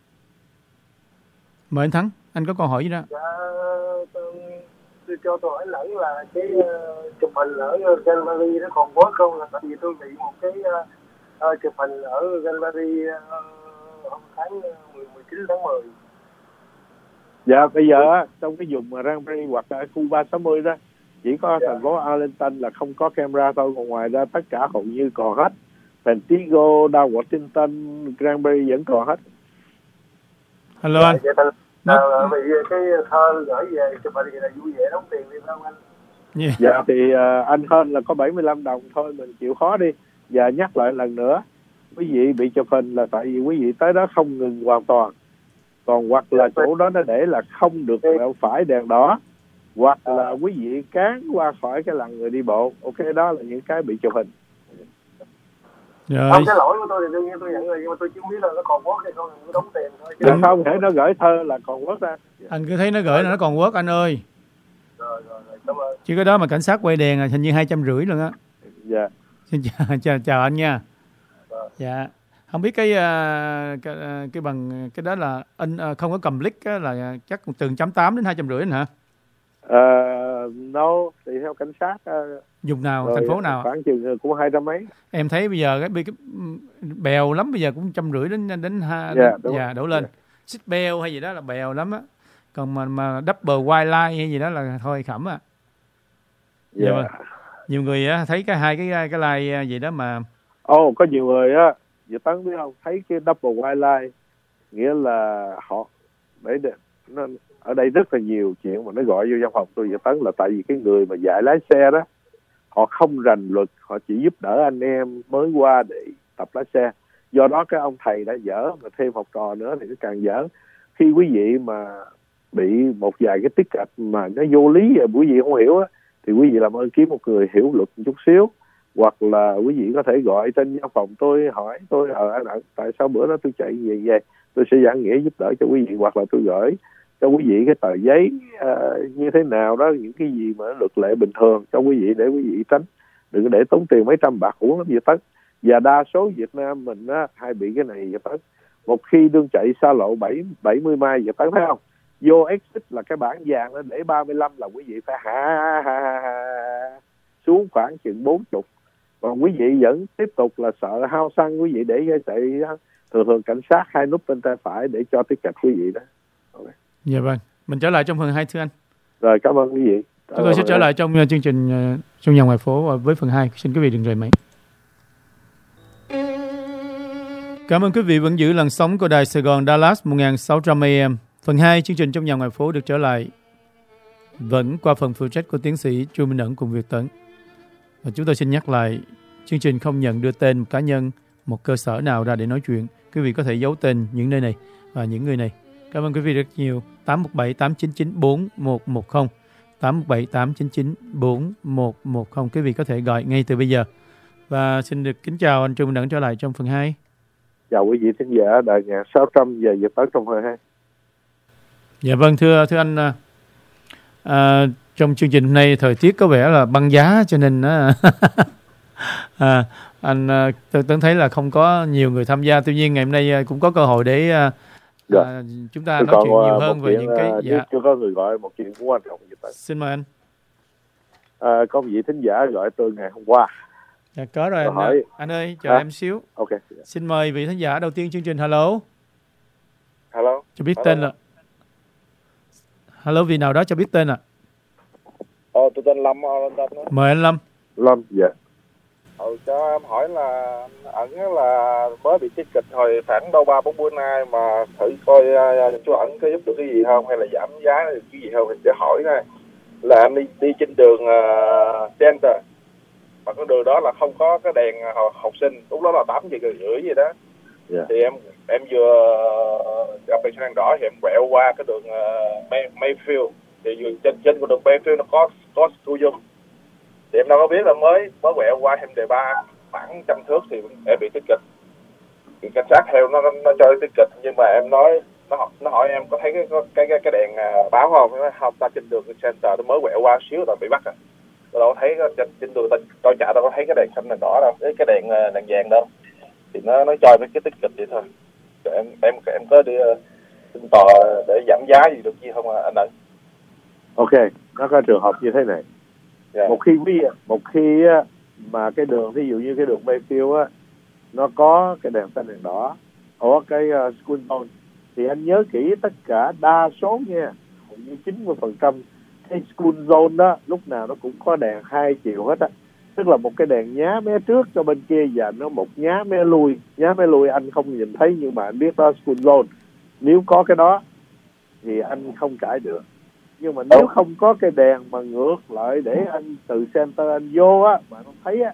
Mời anh Thắng, anh có câu hỏi gì đó? Dạ tôi, tôi cho tôi hỏi lẫn là cái uh, chụp hình ở gallery nó còn có không, là tại vì tôi bị một cái uh, uh, chụp hình ở gallery uh, hôm tháng mười chín tháng mười. Dạ bây giờ trong cái vùng mà Grand Prix hoặc là khu ba sáu mươi đó chỉ có dạ. thành phố Arlington là không có camera thôi, còn ngoài ra tất cả hầu như còn hết. Pentigo, Dow Washington, Grand Prix vẫn còn hết. Hello anh. Dạ, dạ, à, vì cái thơ gửi về chụp hình thì là vui vẻ đóng tiền đi không anh? Yeah. Dạ thì uh, anh hơn là có bảy mươi lăm đồng thôi, mình chịu khó đi. Và nhắc lại lần nữa, quý vị bị chụp hình là tại vì quý vị tới đó không ngừng hoàn toàn. Còn hoặc là chỗ đó nó để là không được đèo phải đèn đỏ, hoặc là quý vị cán qua khỏi cái làn người đi bộ. Ok, đó là những cái bị chụp hình. Rồi. Không, cái lỗi của tôi thì đương nhiên tôi nhận rồi, nhưng mà tôi chưa biết là nó còn quất hay không, tôi đóng tiền thôi. Chứ Đừng không thể nó gửi thơ là còn quất ra. Anh cứ thấy nó gửi là nó còn quất anh ơi. Rồi, rồi, rồi, cảm ơn. Chứ cái đó mà cảnh sát quay đèn là hình như hai trăm rưỡi luôn á. Dạ. Xin chào, chào, chào anh nha. Dạ. Không biết cái cái, cái bằng cái đó là anh không có cầm click á, là chắc từ một trăm tám đến hai trăm rưỡi anh hả? Uh, no, thì theo cảnh sát uh, dùng nào, rồi, thành phố nào? khoảng chừng cũng hai trăm mấy. Em thấy bây giờ cái, cái bèo lắm, bây giờ cũng trăm rưỡi đến đến hai, dạ, đến, dạ, đổ lên. Yeah. Xích bèo hay gì đó là bèo lắm á. Còn mà mà double white line hay gì đó là thôi khẩm à. Dạ. Yeah. Nhiều người á thấy cái hai cái cái line gì đó mà. Ồ, oh, có nhiều người á, Việt Tấn biết không, thấy cái double white line nghĩa là họ để, để nó, ở đây rất là nhiều chuyện mà nó gọi vô văn phòng tôi Việt Tấn là tại vì cái người mà dạy lái xe đó họ không rành luật, họ chỉ giúp đỡ anh em mới qua để tập lái xe. Do đó cái ông thầy đã dở, mà thêm học trò nữa thì nó càng dở. Khi quý vị mà bị một vài cái tiết kịch mà nó vô lý và quý vị không hiểu á, thì quý vị làm ơn kiếm một người hiểu luật một chút xíu, hoặc là quý vị có thể gọi trên văn phòng tôi hỏi tôi ở anh ẩn tại sao bữa đó tôi chạy về về tôi sẽ giảng nghĩa giúp đỡ cho quý vị, hoặc là tôi gửi cho quý vị cái tờ giấy uh, như thế nào đó, những cái gì mà luật lệ bình thường cho quý vị để quý vị tránh, đừng để tốn tiền mấy trăm bạc uổng lắm Việt Tấn. Và đa số Việt Nam mình á hay bị cái này Việt Tấn, một khi đương chạy xa lộ bảy bảy mươi mai Việt Tấn thấy không, vô exit là cái bảng vàng nó để ba mươi lăm là quý vị phải hạ, hạ, hạ xuống khoảng chừng bốn mươi. Còn quý vị vẫn tiếp tục là sợ hao xăng, quý vị để chạy thường thường cảnh sát hai nút bên tay phải để cho tiết kịch quý vị đó. Okay. Dạ vâng, mình trở lại trong phần hai thưa anh. Rồi, cảm ơn quý vị. Chúng tôi sẽ trở lại trong chương trình trong nhà ngoài phố với phần hai. Xin quý vị đừng rời máy. Cảm ơn quý vị vẫn giữ làn sóng của đài Sài Gòn Dallas một nghìn sáu trăm A M. Phần hai chương trình trong nhà ngoài phố được trở lại vẫn qua phần phụ trách của tiến sĩ Chu Minh Ẩn cùng Việt Tấn. Và chúng tôi xin nhắc lại, chương trình không nhận đưa tên một cá nhân, một cơ sở nào ra để nói chuyện. Quý vị có thể giấu tên những nơi này và những người này. Cảm ơn quý vị rất nhiều. tám một bảy tám chín chín bốn một một không tám một bảy tám chín chín bốn một một không. Quý vị có thể gọi ngay từ bây giờ. Và xin được kính chào anh Trung Đẳng trở lại trong phần hai. Chào quý vị thính giả đài một nghìn sáu trăm và Việt Tấn trong phần hai. Dạ vâng, thưa thưa anh, à, trong chương trình hôm nay thời tiết có vẻ là băng giá cho nên à, anh tôi Tấn thấy là không có nhiều người tham gia. Tuy nhiên ngày hôm nay cũng có cơ hội để à, dạ. à, chúng ta nói chuyện nhiều hơn về những cái dạ. Chưa có người gọi một chuyện cũng quan trọng. Xin mời anh. À, có một vị thính giả gọi tôi ngày hôm qua. Dạ có rồi anh, hỏi... anh ơi chờ à? em xíu. Ok. Xin mời vị thính giả đầu tiên chương trình. Hello. Hello. Cho biết Hello. tên là. Hello, vị nào đó cho biết tên ạ. À? Ờ, tôi tên Lâm ở London đó. Mời anh Lâm. Lâm, dạ. Ừ, cho em hỏi là ẩn là mới bị tiết kịch hồi khoảng đâu ba bốn bữa nay mà thử coi uh, chú ẩn có giúp được cái gì không, hay là giảm giá được cái gì không, thì để hỏi này là em đi đi trên đường uh, Center mà cái đường đó là không có cái đèn uh, học sinh, lúc đó là tám giờ rưỡi gì đó. Yeah. Thì em em vừa gặp đèn xanh đỏ thì em quẹo qua cái đường uh, May, Mayfield, thì trên trên của đường Mayfield nó có có school zoom. Thì em đâu có biết là mới mới quẹo qua em đề ba khoảng trăm thước thì em bị tiết kịch. Thì cảnh sát theo nó nó cho tiết kịch, nhưng mà em nói nó nó hỏi em có thấy cái cái cái cái đèn báo không? Nó nói không, ta trên đường Center tôi mới quẹo qua xíu rồi bị bắt rồi. Tôi đâu có thấy trên, trên đường tôi chợ đâu có thấy cái đèn xanh đèn đỏ đâu, cái cái đèn đèn vàng đâu. Thì nó nó cho mấy cái tiết kịch vậy thôi. Rồi em em em có đi xin tòa để giảm giá gì được gì không anh Ẩn? Ok, nó có trường hợp như thế này. Yeah. Một khi quý một khi mà cái đường, ví dụ như cái đường Mayfield á, nó có cái đèn xanh đèn đỏ ở cái uh, school zone, thì anh nhớ kỹ tất cả đa số nha, hầu như chín mươi phần trăm cái school zone đó lúc nào nó cũng có đèn hai chiều hết á, tức là một cái đèn nhá mé trước cho bên kia và nó một nhá mé lui. Nhá mé lui anh không nhìn thấy nhưng mà anh biết đó school zone. Nếu có cái đó thì anh không cãi được. Nhưng mà nếu không có cái đèn mà ngược lại để anh từ center anh vô á, mà nó thấy á,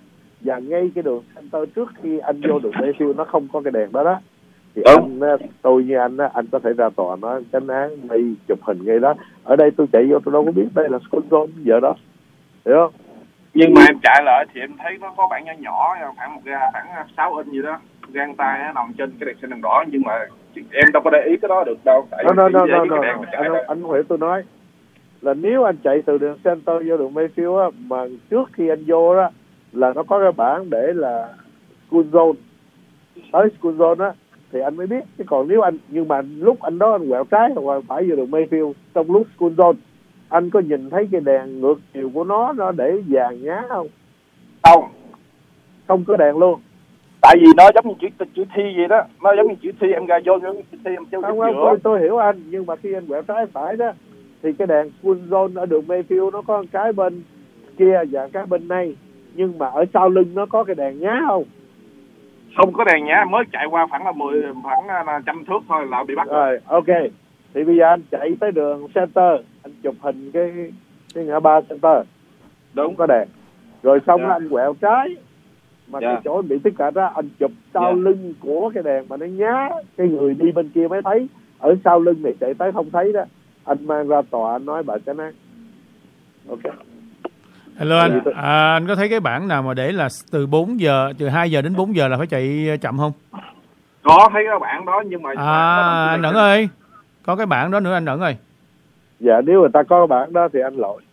và ngay cái đường center trước khi anh vô đường Mayfield nó không có cái đèn đó đó, thì Đúng. anh tôi như anh á, anh có thể ra tòa nói tránh án đi chụp hình ngay đó. Ở đây tôi chạy vô tôi đâu có biết đây là school zone giờ đó, hiểu không? Nhưng mà em chạy lại thì em thấy nó có bản nhỏ nhỏ khoảng một ga khoảng sáu inch gì đó, gang tay nó nằm trên cái đèn xanh đèn đỏ, nhưng mà em đâu có để ý cái đó được đâu. Tại no, no, no, no, cái no, đèn no. nó chạy Anh, đó. anh không hiểu tôi nói là nếu anh chạy từ đường center vô đường Mayfield á, mà trước khi anh vô đó là nó có cái bảng để là school zone, tới school zone á thì anh mới biết. Chứ còn nếu anh, nhưng mà lúc anh đó anh quẹo trái hoặc phải vô đường Mayfield trong lúc school zone, anh có nhìn thấy cái đèn ngược chiều của nó nó để vàng nhá không? Không, không có đèn luôn. tại vì nó giống như chữ chữ thi vậy đó, nó giống như chữ thi, em ra vô giống như chữ thi em treo Không, giữa. không, tôi, tôi hiểu anh, nhưng mà khi anh quẹo trái phải đó thì cái đèn school zone ở đường Mayfield nó có cái bên kia và cái bên này, nhưng mà ở sau lưng nó có cái đèn nhá không? Không có đèn nhá, mới chạy qua khoảng là mười khoảng là trăm thước thôi là bị bắt rồi. Rồi, ok. Thì bây giờ anh chạy tới đường center, anh chụp hình cái cái ngã ba center, đúng có đèn. Rồi xong Dạ. đó anh quẹo trái, mà Dạ. cái chỗ bị tiếp cận đó anh chụp sau Dạ. lưng của cái đèn mà nó nhá, cái người đi bên kia mới thấy. Ở sau lưng này chạy tới không thấy đó, anh mang ra tòa anh nói bà tránh án. Ok. Hello anh, à, anh có thấy cái bảng nào mà để là từ bốn giờ, từ hai giờ đến bốn giờ là phải chạy chậm không? Có thấy cái bảng đó nhưng mà À, anh Ẩn ơi, có cái bảng đó nữa anh Ẩn ơi. Dạ, nếu người ta có cái bảng đó thì anh lỗi.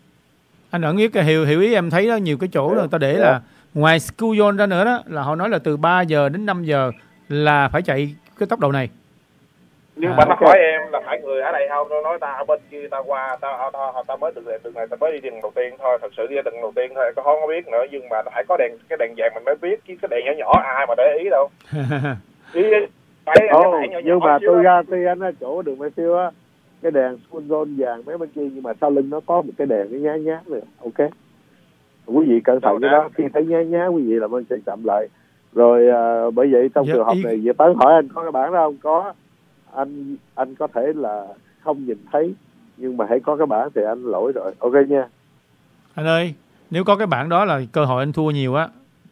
Anh Ẩn biết cái hiểu hiểu ý em thấy đó, nhiều cái chỗ Dạ. là người ta để Dạ. là ngoài school zone ra nữa đó, là họ nói là từ ba giờ đến năm giờ là phải chạy cái tốc độ này. Nhưng À, mà nó ok. hỏi em là phải người ở đây không, nó nói ta ở bên kia ta qua ta ta, ta, ta mới được đường này ta mới đi đường đầu tiên thôi, thật sự đi đường đầu tiên thôi, có không có biết nữa, nhưng mà nó phải có đèn, cái đèn vàng mình mới biết, chứ cái đèn nhỏ nhỏ ai mà để ý đâu. Ý, phải cái Ồ, bảng nhỏ nhưng nhỏ mà xíu tôi đó. ra tuy anh ở chỗ đường Mayfield á, cái đèn school zone vàng mấy bên kia, nhưng mà sau lưng nó có một cái đèn nó nhá nhá rồi. Ok, quý vị cẩn thận cái đó, khi thấy nhá nhá quý vị làm ơn chạy chậm lại. Rồi à, bởi vậy trong Dạ, trường hợp ý- này Việt Tấn hỏi anh có cái bảng đó không? Có. Anh anh có thể là không nhìn thấy, nhưng mà hãy có cái bảng thì anh lỗi rồi. Ok nha. Anh ơi, nếu có cái bảng đó là cơ hội anh thua nhiều á.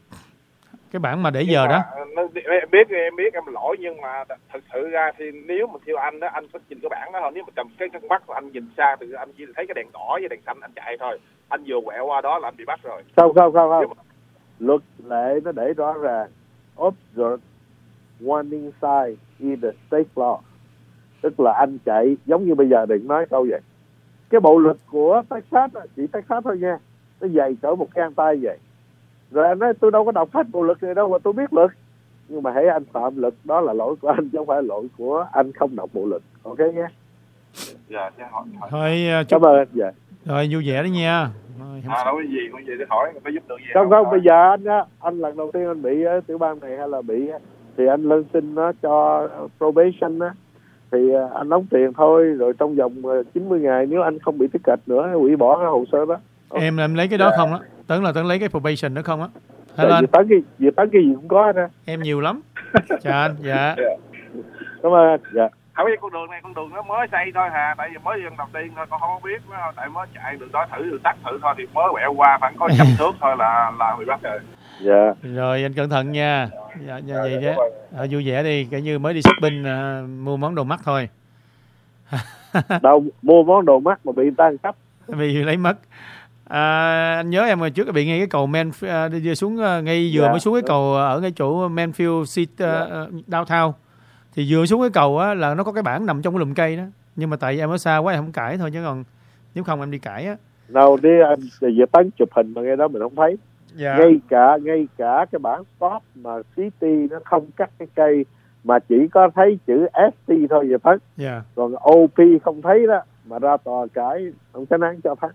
Cái bảng mà để Nhưng giờ mà, đó. nó, em biết em biết em lỗi, nhưng mà thật sự ra thì nếu mà theo anh đó, anh phải nhìn cái bảng đó thôi. Nếu mà cầm cái con mắt của anh nhìn xa thì anh chỉ thấy cái đèn đỏ với đèn xanh anh chạy thôi, anh vừa quẹo qua đó là anh bị bắt rồi. Không không không Nhưng không. Luật lệ nó để rõ ràng observe warning sign in the state law, tức là anh chạy giống như bây giờ đừng nói câu vậy. Cái bộ luật của Texas á, chỉ Texas thôi nha, nó dày cỡ một gang tay vậy. Rồi anh nói tôi đâu có đọc hết bộ luật này đâu mà tôi biết luật, nhưng mà hãy anh phạm luật đó là lỗi của anh chứ không phải lỗi của anh không đọc bộ luật. Ok nhé. Dạ, chứ hỏi, hỏi. Thôi à, chúc Cảm ơn anh. Dạ. rồi vui vẻ đó nha. Rồi, không À, sao. đâu có gì, có gì để hỏi, có giúp được gì Không không, bây Hỏi. giờ anh á, anh lần đầu tiên anh bị á, tiểu bang này hay là bị á, thì anh lên xin nó cho probation á, thì à, anh đóng tiền thôi, rồi trong vòng à, chín mươi ngày nếu anh không bị tiếp cận nữa hủy bỏ cái hồ sơ đó. Em em lấy cái đó không á? Tấn là Tấn lấy cái probation đó không á? Hello Tại anh, vì tấn cái vì tấn cái gì cũng có hết á. em nhiều lắm. Chào anh, dạ. Cảm ơn anh. Dạ. Không biết con đường này con đường nó mới xây thôi hà, tại vì mới lần đầu tiên thôi, con không có biết đó, tại mới chạy đường đó thử đường tắt thử thôi, thì mới quẹo qua khoảng có trăm thước thôi là là bị bắt rồi. Dạ. Rồi anh cẩn thận nha. Dạ, dạ vậy Dạ, đó. À, vui vẻ đi, kiểu như mới đi shopping à, mua món đồ mắc thôi. Đâu mua món đồ mắc mà bị người ta ăn cắp. Vì lấy mất. À, anh nhớ em hồi trước bị ngay cái cầu Man à, đi xuống à, ngay vừa Dạ, mới xuống cái đúng. cầu ở cái chỗ Manfield City à, downtown. Thì vừa xuống cái cầu á là nó có cái bảng nằm trong cái lùm cây đó. Nhưng mà tại em ở xa quá em không cãi thôi, chứ còn nếu không em đi cãi á. Đâu đi anh về tấn chụp hình mà ngay đó mình không thấy. Dạ. Ngay cả ngay cả cái bảng stop mà City nó không cắt cái cây mà chỉ có thấy chữ ét tê thôi về tấn. Dạ. Còn ô pê không thấy đó mà ra tòa cãi ông tránh án cho thắng.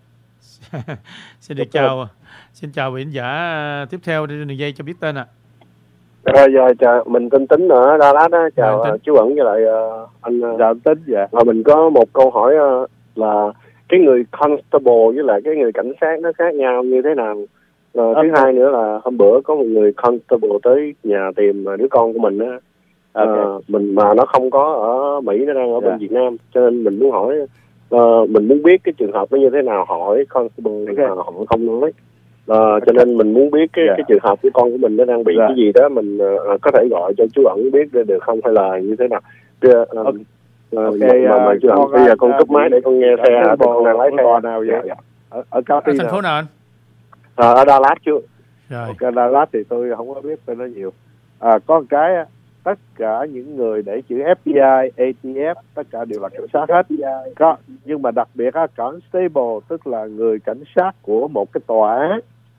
Xin được chào. Xin chào vị khán giả à, tiếp theo trên đường dây cho biết tên ạ. Rồi giờ chào, mình tên Tính ở Dallas á, chào Dạ, Tính. uh, chú Ẩn với lại uh, anh. Uh, Dạ tính dạ. Và mình có một câu hỏi uh, là cái người constable với lại cái người cảnh sát nó khác nhau như thế nào? Uh, thứ hai nữa là hôm bữa có một người constable tới nhà tìm uh, đứa con của mình á, uh, Ok. mình mà nó không có ở Mỹ, nó đang ở Dạ. bên Việt Nam, cho nên mình muốn hỏi, uh, mình muốn biết cái trường hợp nó như thế nào, hỏi constable Ok. mà họ không nói. Ờ, cho nên mình muốn biết cái Dạ. cái trường hợp của con của mình nó đang bị Dạ. cái gì đó, mình ờ, có thể gọi cho chú ẩn biết được không, hay là như thế nào? Chứ, ờ, Ok. ờ, Ok, mà, mà, mà chú ẩn con bây giờ anh, con à, cúp máy để con nghe bị xe, cái thì con đang lái bộ xe tòa nào vậy? Dạ. Ở, ở cao Ở ty thành phố nào? nào anh? Ờ, ở Dallas chú. Rồi. Ok, Dallas thì tôi không có biết tên nó nhiều. À, có một cái á, tất cả những người để chữ ép bê i, a tê ép tất cả đều là cảnh sát hết. Có, nhưng mà đặc biệt á, constable tức là người cảnh sát của một cái tòa án,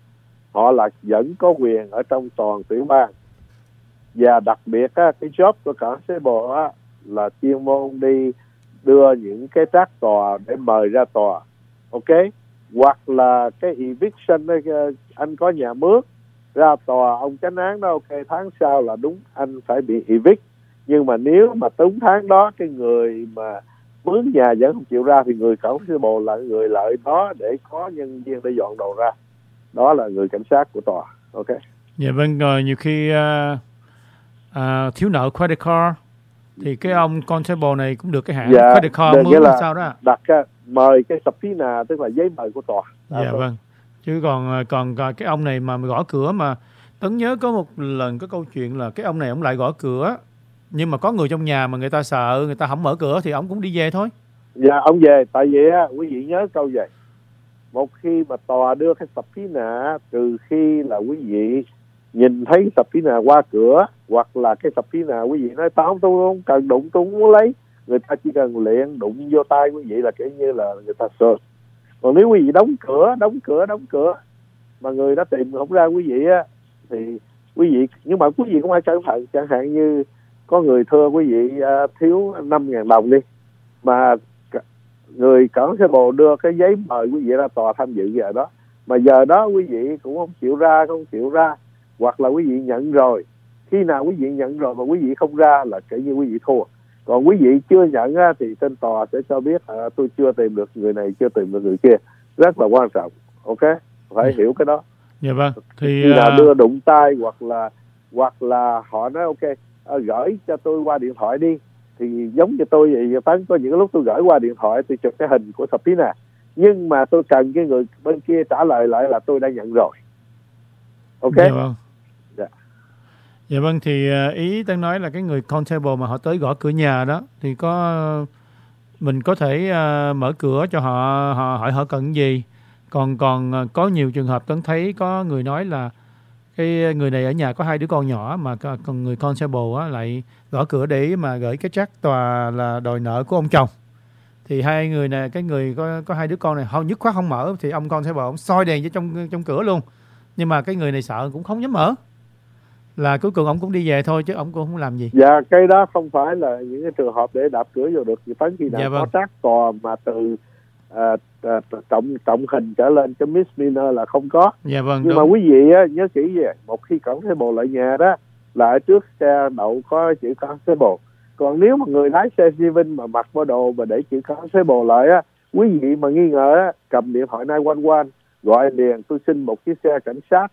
họ là vẫn có quyền ở trong toàn tiểu bang. Và đặc biệt á, cái job của constable á là chuyên môn đi đưa những cái trác tòa để mời ra tòa, ok? Hoặc là cái eviction ấy, anh có nhà mướn ra tòa, ông chánh án đó, ok, tháng sau là đúng anh phải bị evict. Nhưng mà nếu mà đúng tháng đó cái người mà mướn nhà vẫn không chịu ra thì người constable là người lợi đó để có nhân viên để dọn đồ ra. Đó là người cảnh sát của tòa, ok? Dạ vâng, rồi nhiều khi uh, uh, thiếu nợ credit card thì cái ông constable này cũng được cái hãng Dạ, credit card được, nghĩa mướn là sao đó. đặt uh, mời cái subpoena tức là giấy mời của tòa. Dạ Đó, vâng. Chứ còn còn cái ông này mà gõ cửa, mà Tấn nhớ có một lần có câu chuyện là cái ông này ông lại gõ cửa, nhưng mà có người trong nhà mà người ta sợ, người ta không mở cửa thì ông cũng đi về thôi. Dạ, ông về, tại vì á, quý vị nhớ câu vậy. Một khi mà tòa đưa cái subpoena, trừ khi là quý vị nhìn thấy subpoena qua cửa, hoặc là cái subpoena quý vị nói tao không, tôi không cần đụng, tôi không muốn lấy, người ta chỉ cần luyện đụng vô tay quý vị là kiểu như là người ta sợ. Còn nếu quý vị đóng cửa, đóng cửa, đóng cửa mà người đó tìm không ra quý vị á, thì quý vị, nhưng mà quý vị cũng phải cẩn thận. Chẳng hạn như có người thưa quý vị uh, thiếu năm ngàn đồng đi, mà người constable đưa cái giấy mời quý vị ra tòa tham dự giờ đó, mà giờ đó quý vị cũng không chịu ra, không chịu ra, hoặc là quý vị nhận rồi, khi nào quý vị nhận rồi mà quý vị không ra là kể như quý vị thua. Còn quý vị chưa nhận á, thì trên tòa sẽ cho biết à, tôi chưa tìm được người này, chưa tìm được người kia. Rất là quan trọng, ok? Phải Ừ. hiểu cái đó. Dạ vâng. Thì Khi nào uh, đưa đụng tay, hoặc là hoặc là họ nói ok, à, gửi cho tôi qua điện thoại đi, thì giống như tôi vậy, Tấn có những lúc tôi gửi qua điện thoại, tôi chụp cái hình của subpoena, nhưng mà tôi cần cái người bên kia trả lời lại là tôi đã nhận rồi, ok? Dạ vâng. Dạ. Dạ vâng, thì uh, ý Tấn nói là cái người constable mà họ tới gõ cửa nhà đó thì có mình có thể uh, mở cửa cho họ, họ hỏi họ cần gì. Còn còn uh, có nhiều trường hợp Tấn thấy có người nói là cái người này ở nhà có hai đứa con nhỏ, mà còn người constable á lại gõ cửa để mà gửi cái trác tòa là đòi nợ của ông chồng. Thì hai người này, cái người có có hai đứa con này không nhất khoát không mở, thì ông constable ông soi đèn vô trong trong cửa luôn. Nhưng mà cái người này sợ cũng không dám mở, là cuối cùng ông cũng đi về thôi chứ ông cũng không làm gì. Dạ, cái đó không phải là những cái trường hợp để đạp cửa vô được. Thì Tấn khi nào Dạ vâng. có trác tòa mà từ à, à, trọng trọng hình trở lên cho misdemeanor là không có. Dạ vâng. Nhưng đúng. mà quý vị á, nhớ kỹ vậy, một khi constable lại nhà đó là ở trước xe đậu có chữ constable. Còn nếu mà người lái xe Steven mà mặc bộ đồ mà để chữ constable lại á, quý vị mà nghi ngờ á, cầm điện thoại nine one one gọi liền, tôi xin một chiếc xe cảnh sát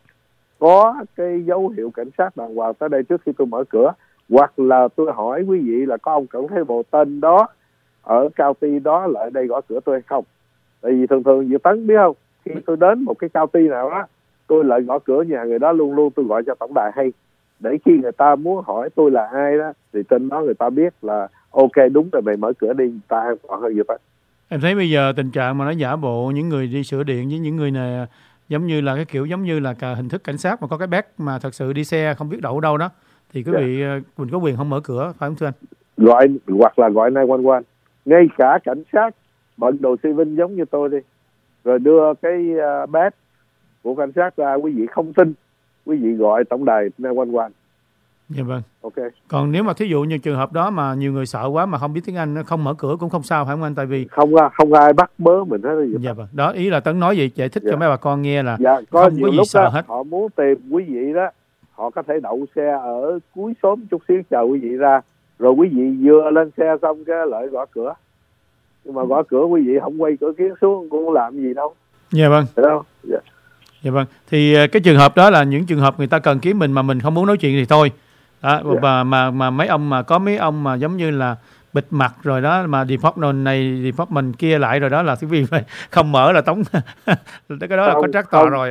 có cái dấu hiệu cảnh sát đàng hoàng tới đây trước khi tôi mở cửa. Hoặc là tôi hỏi quý vị là có ông constable tên đó ở county đó là ở đây gõ cửa tôi hay không. Tại vì thường thường Diệu Tấn biết không, khi tôi đến một cái county nào đó, tôi lại gõ cửa nhà người đó, luôn luôn tôi gọi cho tổng đài hay, để khi người ta muốn hỏi tôi là ai đó thì trên đó người ta biết là ok, đúng rồi, mày mở cửa đi, người ta an toàn hơn Diệu Tấn. Em thấy bây giờ tình trạng mà nó giả bộ những người đi sửa điện với những người này giống như là cái kiểu giống như là cả hình thức cảnh sát mà có cái badge mà thật sự đi xe không biết đậu ở đâu đó, thì quý vị yeah. mình có quyền không mở cửa, phải không thưa anh? Gọi hoặc là gọi nine one one, ngay cả cảnh sát bận đồ civil giống như tôi đi, rồi đưa cái uh, badge của cảnh sát ra, quý vị không tin, quý vị gọi tổng đài nine one one. Dạ vâng. Ok. Còn nếu mà thí dụ như trường hợp đó mà nhiều người sợ quá mà không biết tiếng Anh, nó không mở cửa cũng không sao phải không anh? Tại vì không không ai bắt bớ mình hết. Dạ vâng. Đó, ý là Tấn nói vậy giải thích dạ. cho mấy bà con nghe là dạ, có không có gì lúc sợ đó, hết. họ muốn tìm quý vị đó, họ có thể đậu xe ở cuối xóm chút xíu chờ quý vị ra, rồi quý vị vừa lên xe xong cái lại gõ cửa. Nhưng mà gõ cửa quý vị không quay cửa kiến xuống cũng không làm gì đâu. Dạ vâng. Được không? Dạ. Dạ vâng. Thì cái trường hợp đó là những trường hợp người ta cần kiếm mình mà mình không muốn nói chuyện thì thôi. Đó, yeah. mà, mà mà mấy ông mà có mấy ông mà giống như là bịt mặt rồi đó, mà department này department kia lại rồi đó, là cái vì không mở là tống cái đó không, là có trắc tòa rồi.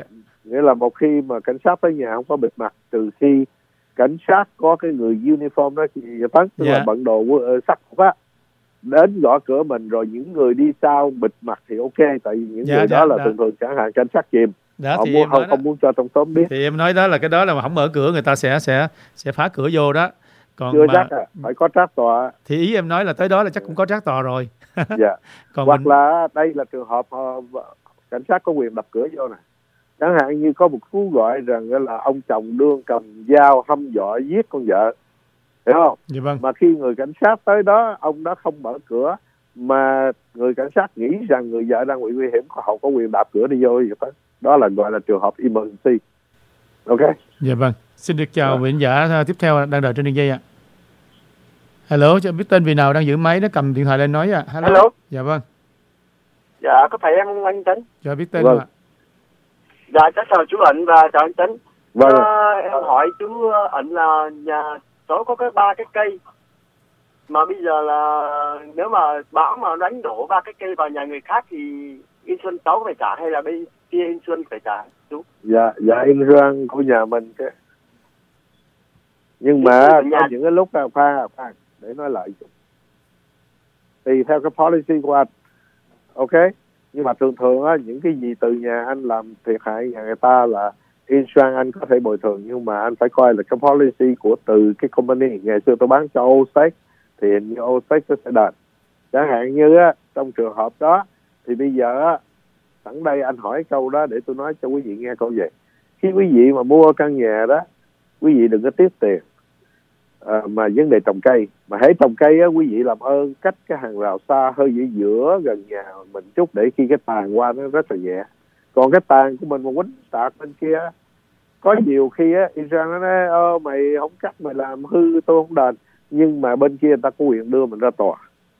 Nghĩa là một khi mà cảnh sát tới nhà không có bịt mặt, trừ khi cảnh sát có cái người uniform đó chị Tấn, tức Dạ. là bận đồ uh, sắc phục á, đến gõ cửa mình, rồi những người đi sau bịt mặt thì ok, tại vì những Dạ, người dạ, đó là dạ. thường thường chẳng hạn cảnh sát chìm, Đó họ thì muốn em không nói đó. không muốn cho trong xóm biết. Thì em nói đó là cái đó là mà không mở cửa người ta sẽ sẽ sẽ phá cửa vô đó. Còn Chưa mà, chắc à, phải có trác tòa. thì ý em nói là tới đó là chắc cũng có trác tòa rồi. Dạ. Còn Hoặc mình, là đây là trường hợp họ, cảnh sát có quyền đập cửa vô nè. Chẳng hạn như có một cú gọi rằng là ông chồng đương cầm dao hăm dọa giết con vợ, hiểu không? dạ vâng. Mà khi người cảnh sát tới đó, ông đó không mở cửa, mà người cảnh sát nghĩ rằng người vợ đang bị nguy hiểm, họ có quyền đạp cửa đi vô vậy đó. Đó là gọi là trường hợp emergency. Ok. Dạ vâng. Xin được chào Dạ. vị khán giả tiếp theo đang đợi trên đường dây ạ. Hello, cho biết tên vị nào đang giữ máy nó cầm điện thoại lên nói ạ. Hello. Hello. Dạ vâng. Dạ, có phải em không anh Tấn? Cho biết tên Vâng. ạ. Dạ, cháu chào chú Ẩn và chào anh Tấn. Vâng. Ờ, em hỏi chú Ẩn là nhà cháu có cái ba cái cây mà bây giờ là nếu mà bão mà đánh đổ ba cái cây vào nhà người khác thì insurance cháu phải trả hay là bên kia insurance phải trả chú? Dạ, dạ insurance của nhà mình chứ. Nhưng mà Insurance của có nhà- những cái lúc là khoan, khoan, để nói lại. Tùy theo cái policy của anh. Ok. Nhưng mà thường thường á, những cái gì từ nhà anh làm thiệt hại nhà người ta là insurance anh có thể bồi thường, nhưng mà anh phải coi là cái policy của từ cái company. Ngày xưa tôi bán cho Allstate thì hình như Allstate nó sẽ đền. Chẳng hạn như á, trong trường hợp đó thì bây giờ á, sẵn đây anh hỏi câu đó để tôi nói cho quý vị nghe câu gì. Khi quý vị mà mua căn nhà đó, quý vị đừng có tiếp tiền à, mà vấn đề trồng cây. Mà hãy trồng cây á, quý vị làm ơn cách cái hàng rào xa hơi giữa giữa gần nhà mình chút, để khi cái tàn qua nó rất là nhẹ. Còn cái tàn của mình mà quýnh tạc bên kia, có nhiều khi á Iran nó nói ơ mày không cắt mày làm hư tôi không đền, nhưng mà bên kia người ta có quyền đưa mình ra tòa,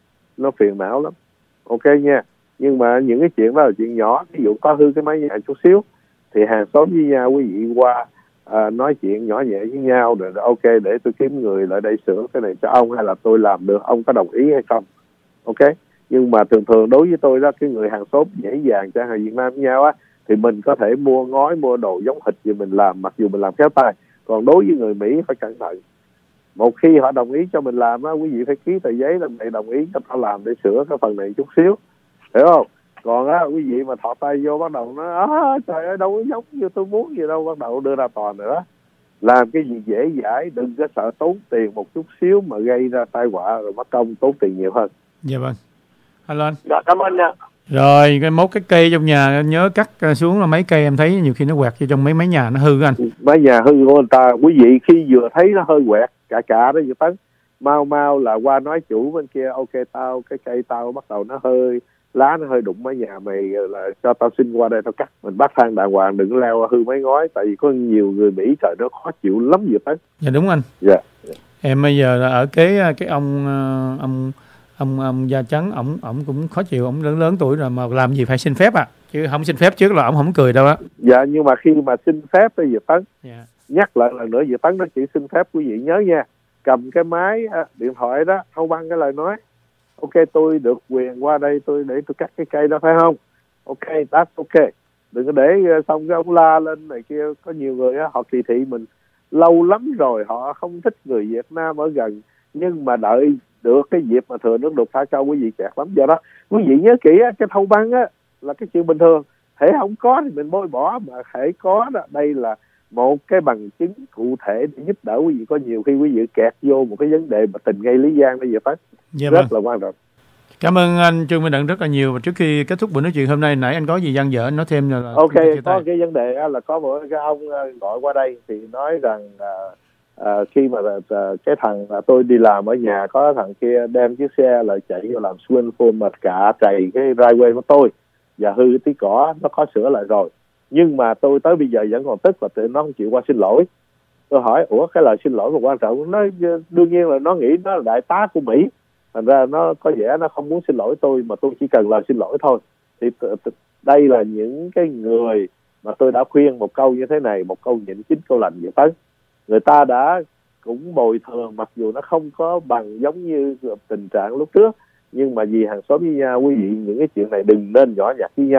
nó phiền não lắm. Ok nha. Nhưng mà những cái chuyện đó là chuyện nhỏ. Ví dụ có hư cái mái nhà chút xíu thì hàng xóm với nhau quý vị qua à, nói chuyện nhỏ nhẹ với nhau rồi ok để tôi kiếm người lại đây sửa cái này cho ông, hay là tôi làm được, ông có đồng ý hay không. Ok. Nhưng mà thường thường đối với tôi đó, cái người hàng xóm dễ dàng chẳng hạn Việt Nam với nhau á, thì mình có thể mua ngói mua đồ giống hệt gì mình làm, mặc dù mình làm khéo tay. Còn đối với người Mỹ phải cẩn thận. Một khi họ đồng ý cho mình làm á, quý vị phải ký tờ giấy là mình đồng ý cho tao làm để sửa cái phần này chút xíu, hiểu không? Còn á quý vị mà thọ tay vô bắt đầu nó à, trời ơi đâu có giống như tôi muốn gì đâu, bắt đầu đưa ra tòa nữa. Làm cái gì dễ dãi, đừng có sợ tốn tiền một chút xíu mà gây ra tai họa rồi mất công tốn tiền nhiều hơn. Dạ vâng. Hello anh. Dạ, cảm ơn ạ. Rồi cái mốt cái cây trong nhà nhớ cắt xuống, là mấy cây em thấy nhiều khi nó quẹt vô trong mấy mấy nhà nó hư anh. Mái nhà hư của người ta, quý vị khi vừa thấy nó hơi quẹt cả cả đó, vừa Tấn mau mau là qua nói chủ bên kia ok tao cái cây tao bắt đầu nó hơi lá nó hơi đụng mái nhà mày, là cho tao xin qua đây tao cắt. Mình bắt thang đàng hoàng, đừng leo hư mấy ngói, tại vì có nhiều người Mỹ trời nó khó chịu lắm vừa Tấn. Dạ đúng anh. Dạ. Em bây giờ là ở kế cái ông ờ, ông ông ông da trắng, ổng ổng cũng khó chịu, ổng lớn lớn tuổi rồi mà làm gì phải xin phép à, chứ không xin phép trước là ổng không cười đâu á. Dạ, nhưng mà khi mà xin phép tới Việt Tấn, Dạ. nhắc lại lần nữa Việt Tấn nó chỉ xin phép quý vị nhớ nha, cầm cái máy à, điện thoại đó không băng cái lời nói ok tôi được quyền qua đây tôi để tôi cắt cái cây đó phải không, ok that's ok. Đừng có để xong cái ông la lên này kia. Có nhiều người á, họ kỳ thị mình lâu lắm rồi, họ không thích người Việt Nam ở gần, nhưng mà đợi được cái dịp mà thừa nước đục thả câu quý vị kẹt lắm. Do đó quý vị nhớ kỹ á, cái thâu băng á là cái chuyện bình thường, hễ không có thì mình bôi bỏ, mà hễ có đó, đây là một cái bằng chứng cụ thể để giúp đỡ quý vị. Có nhiều khi quý vị kẹt vô một cái vấn đề mà tình gây lý gian bây giờ phát Dạ rất vâng. là quan trọng. Cảm ơn anh Trương Minh Đặng rất là nhiều. Và trước khi kết thúc buổi nói chuyện hôm nay, nãy anh có gì dang dở anh nói thêm là Ok, chia có tay. cái vấn đề á, là có một cái ông ờ, gọi qua đây thì nói rằng à, à, khi mà à, cái thằng à, tôi đi làm ở nhà, có thằng kia đem chiếc xe là chạy vô làm swing phone mà cả trầy cái driveway của tôi và hư tí cỏ, nó có sửa lại rồi, nhưng mà tôi tới bây giờ vẫn còn tức và tự nó không chịu qua xin lỗi. Tôi hỏi ủa cái lời xin lỗi mà quan trọng, nó đương nhiên là nó nghĩ nó là đại tá của Mỹ, thành ra nó có vẻ nó không muốn xin lỗi tôi, mà tôi chỉ cần lời xin lỗi thôi. Thì t- t- đây là những cái người mà tôi đã khuyên một câu như thế này, một câu nhịn chín câu lành vậy Tấn, người ta đã cũng bồi thường, mặc dù nó không có bằng giống như tình trạng lúc trước, nhưng mà vì hàng xóm với nhau, quý vị những cái chuyện này đừng nên nhỏ nhặt với nhau.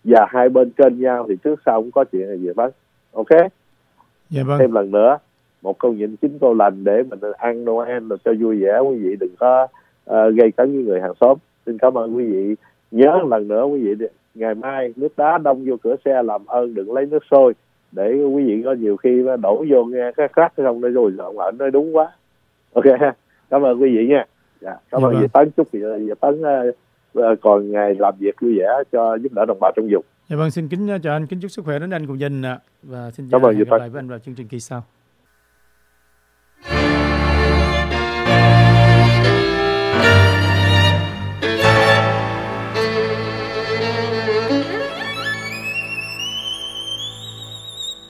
và hai bên kênh nhau thì trước sau cũng có chuyện là gì bác. Ok. Dạ vâng. Thêm lần nữa, một câu nhịn chín câu lành để mình ăn Noel cho vui vẻ. Quý vị đừng có uh, gây cấn với người hàng xóm. Xin cảm ơn quý vị. Nhớ lần nữa quý vị, ngày mai nước đá đông vô cửa xe làm ơn đừng lấy nước sôi, để quý vị có nhiều khi đổ vô nghe cái crack xong nó rồi dọn lại nói đúng quá. Ok, cảm ơn quý vị nha. Dạ, cảm dạ ơn vâng. Việt Tấn. Chúc Việt Tấn uh, còn ngày làm việc vui vẻ cho giúp đỡ đồng bào trong vùng. Dạ vâng, xin kính chào anh, kính chúc sức khỏe đến anh cùng gia đình ạ. Và xin Cảm chào ơn hẹn Việt gặp Tấn. lại với anh vào chương trình kỳ sau.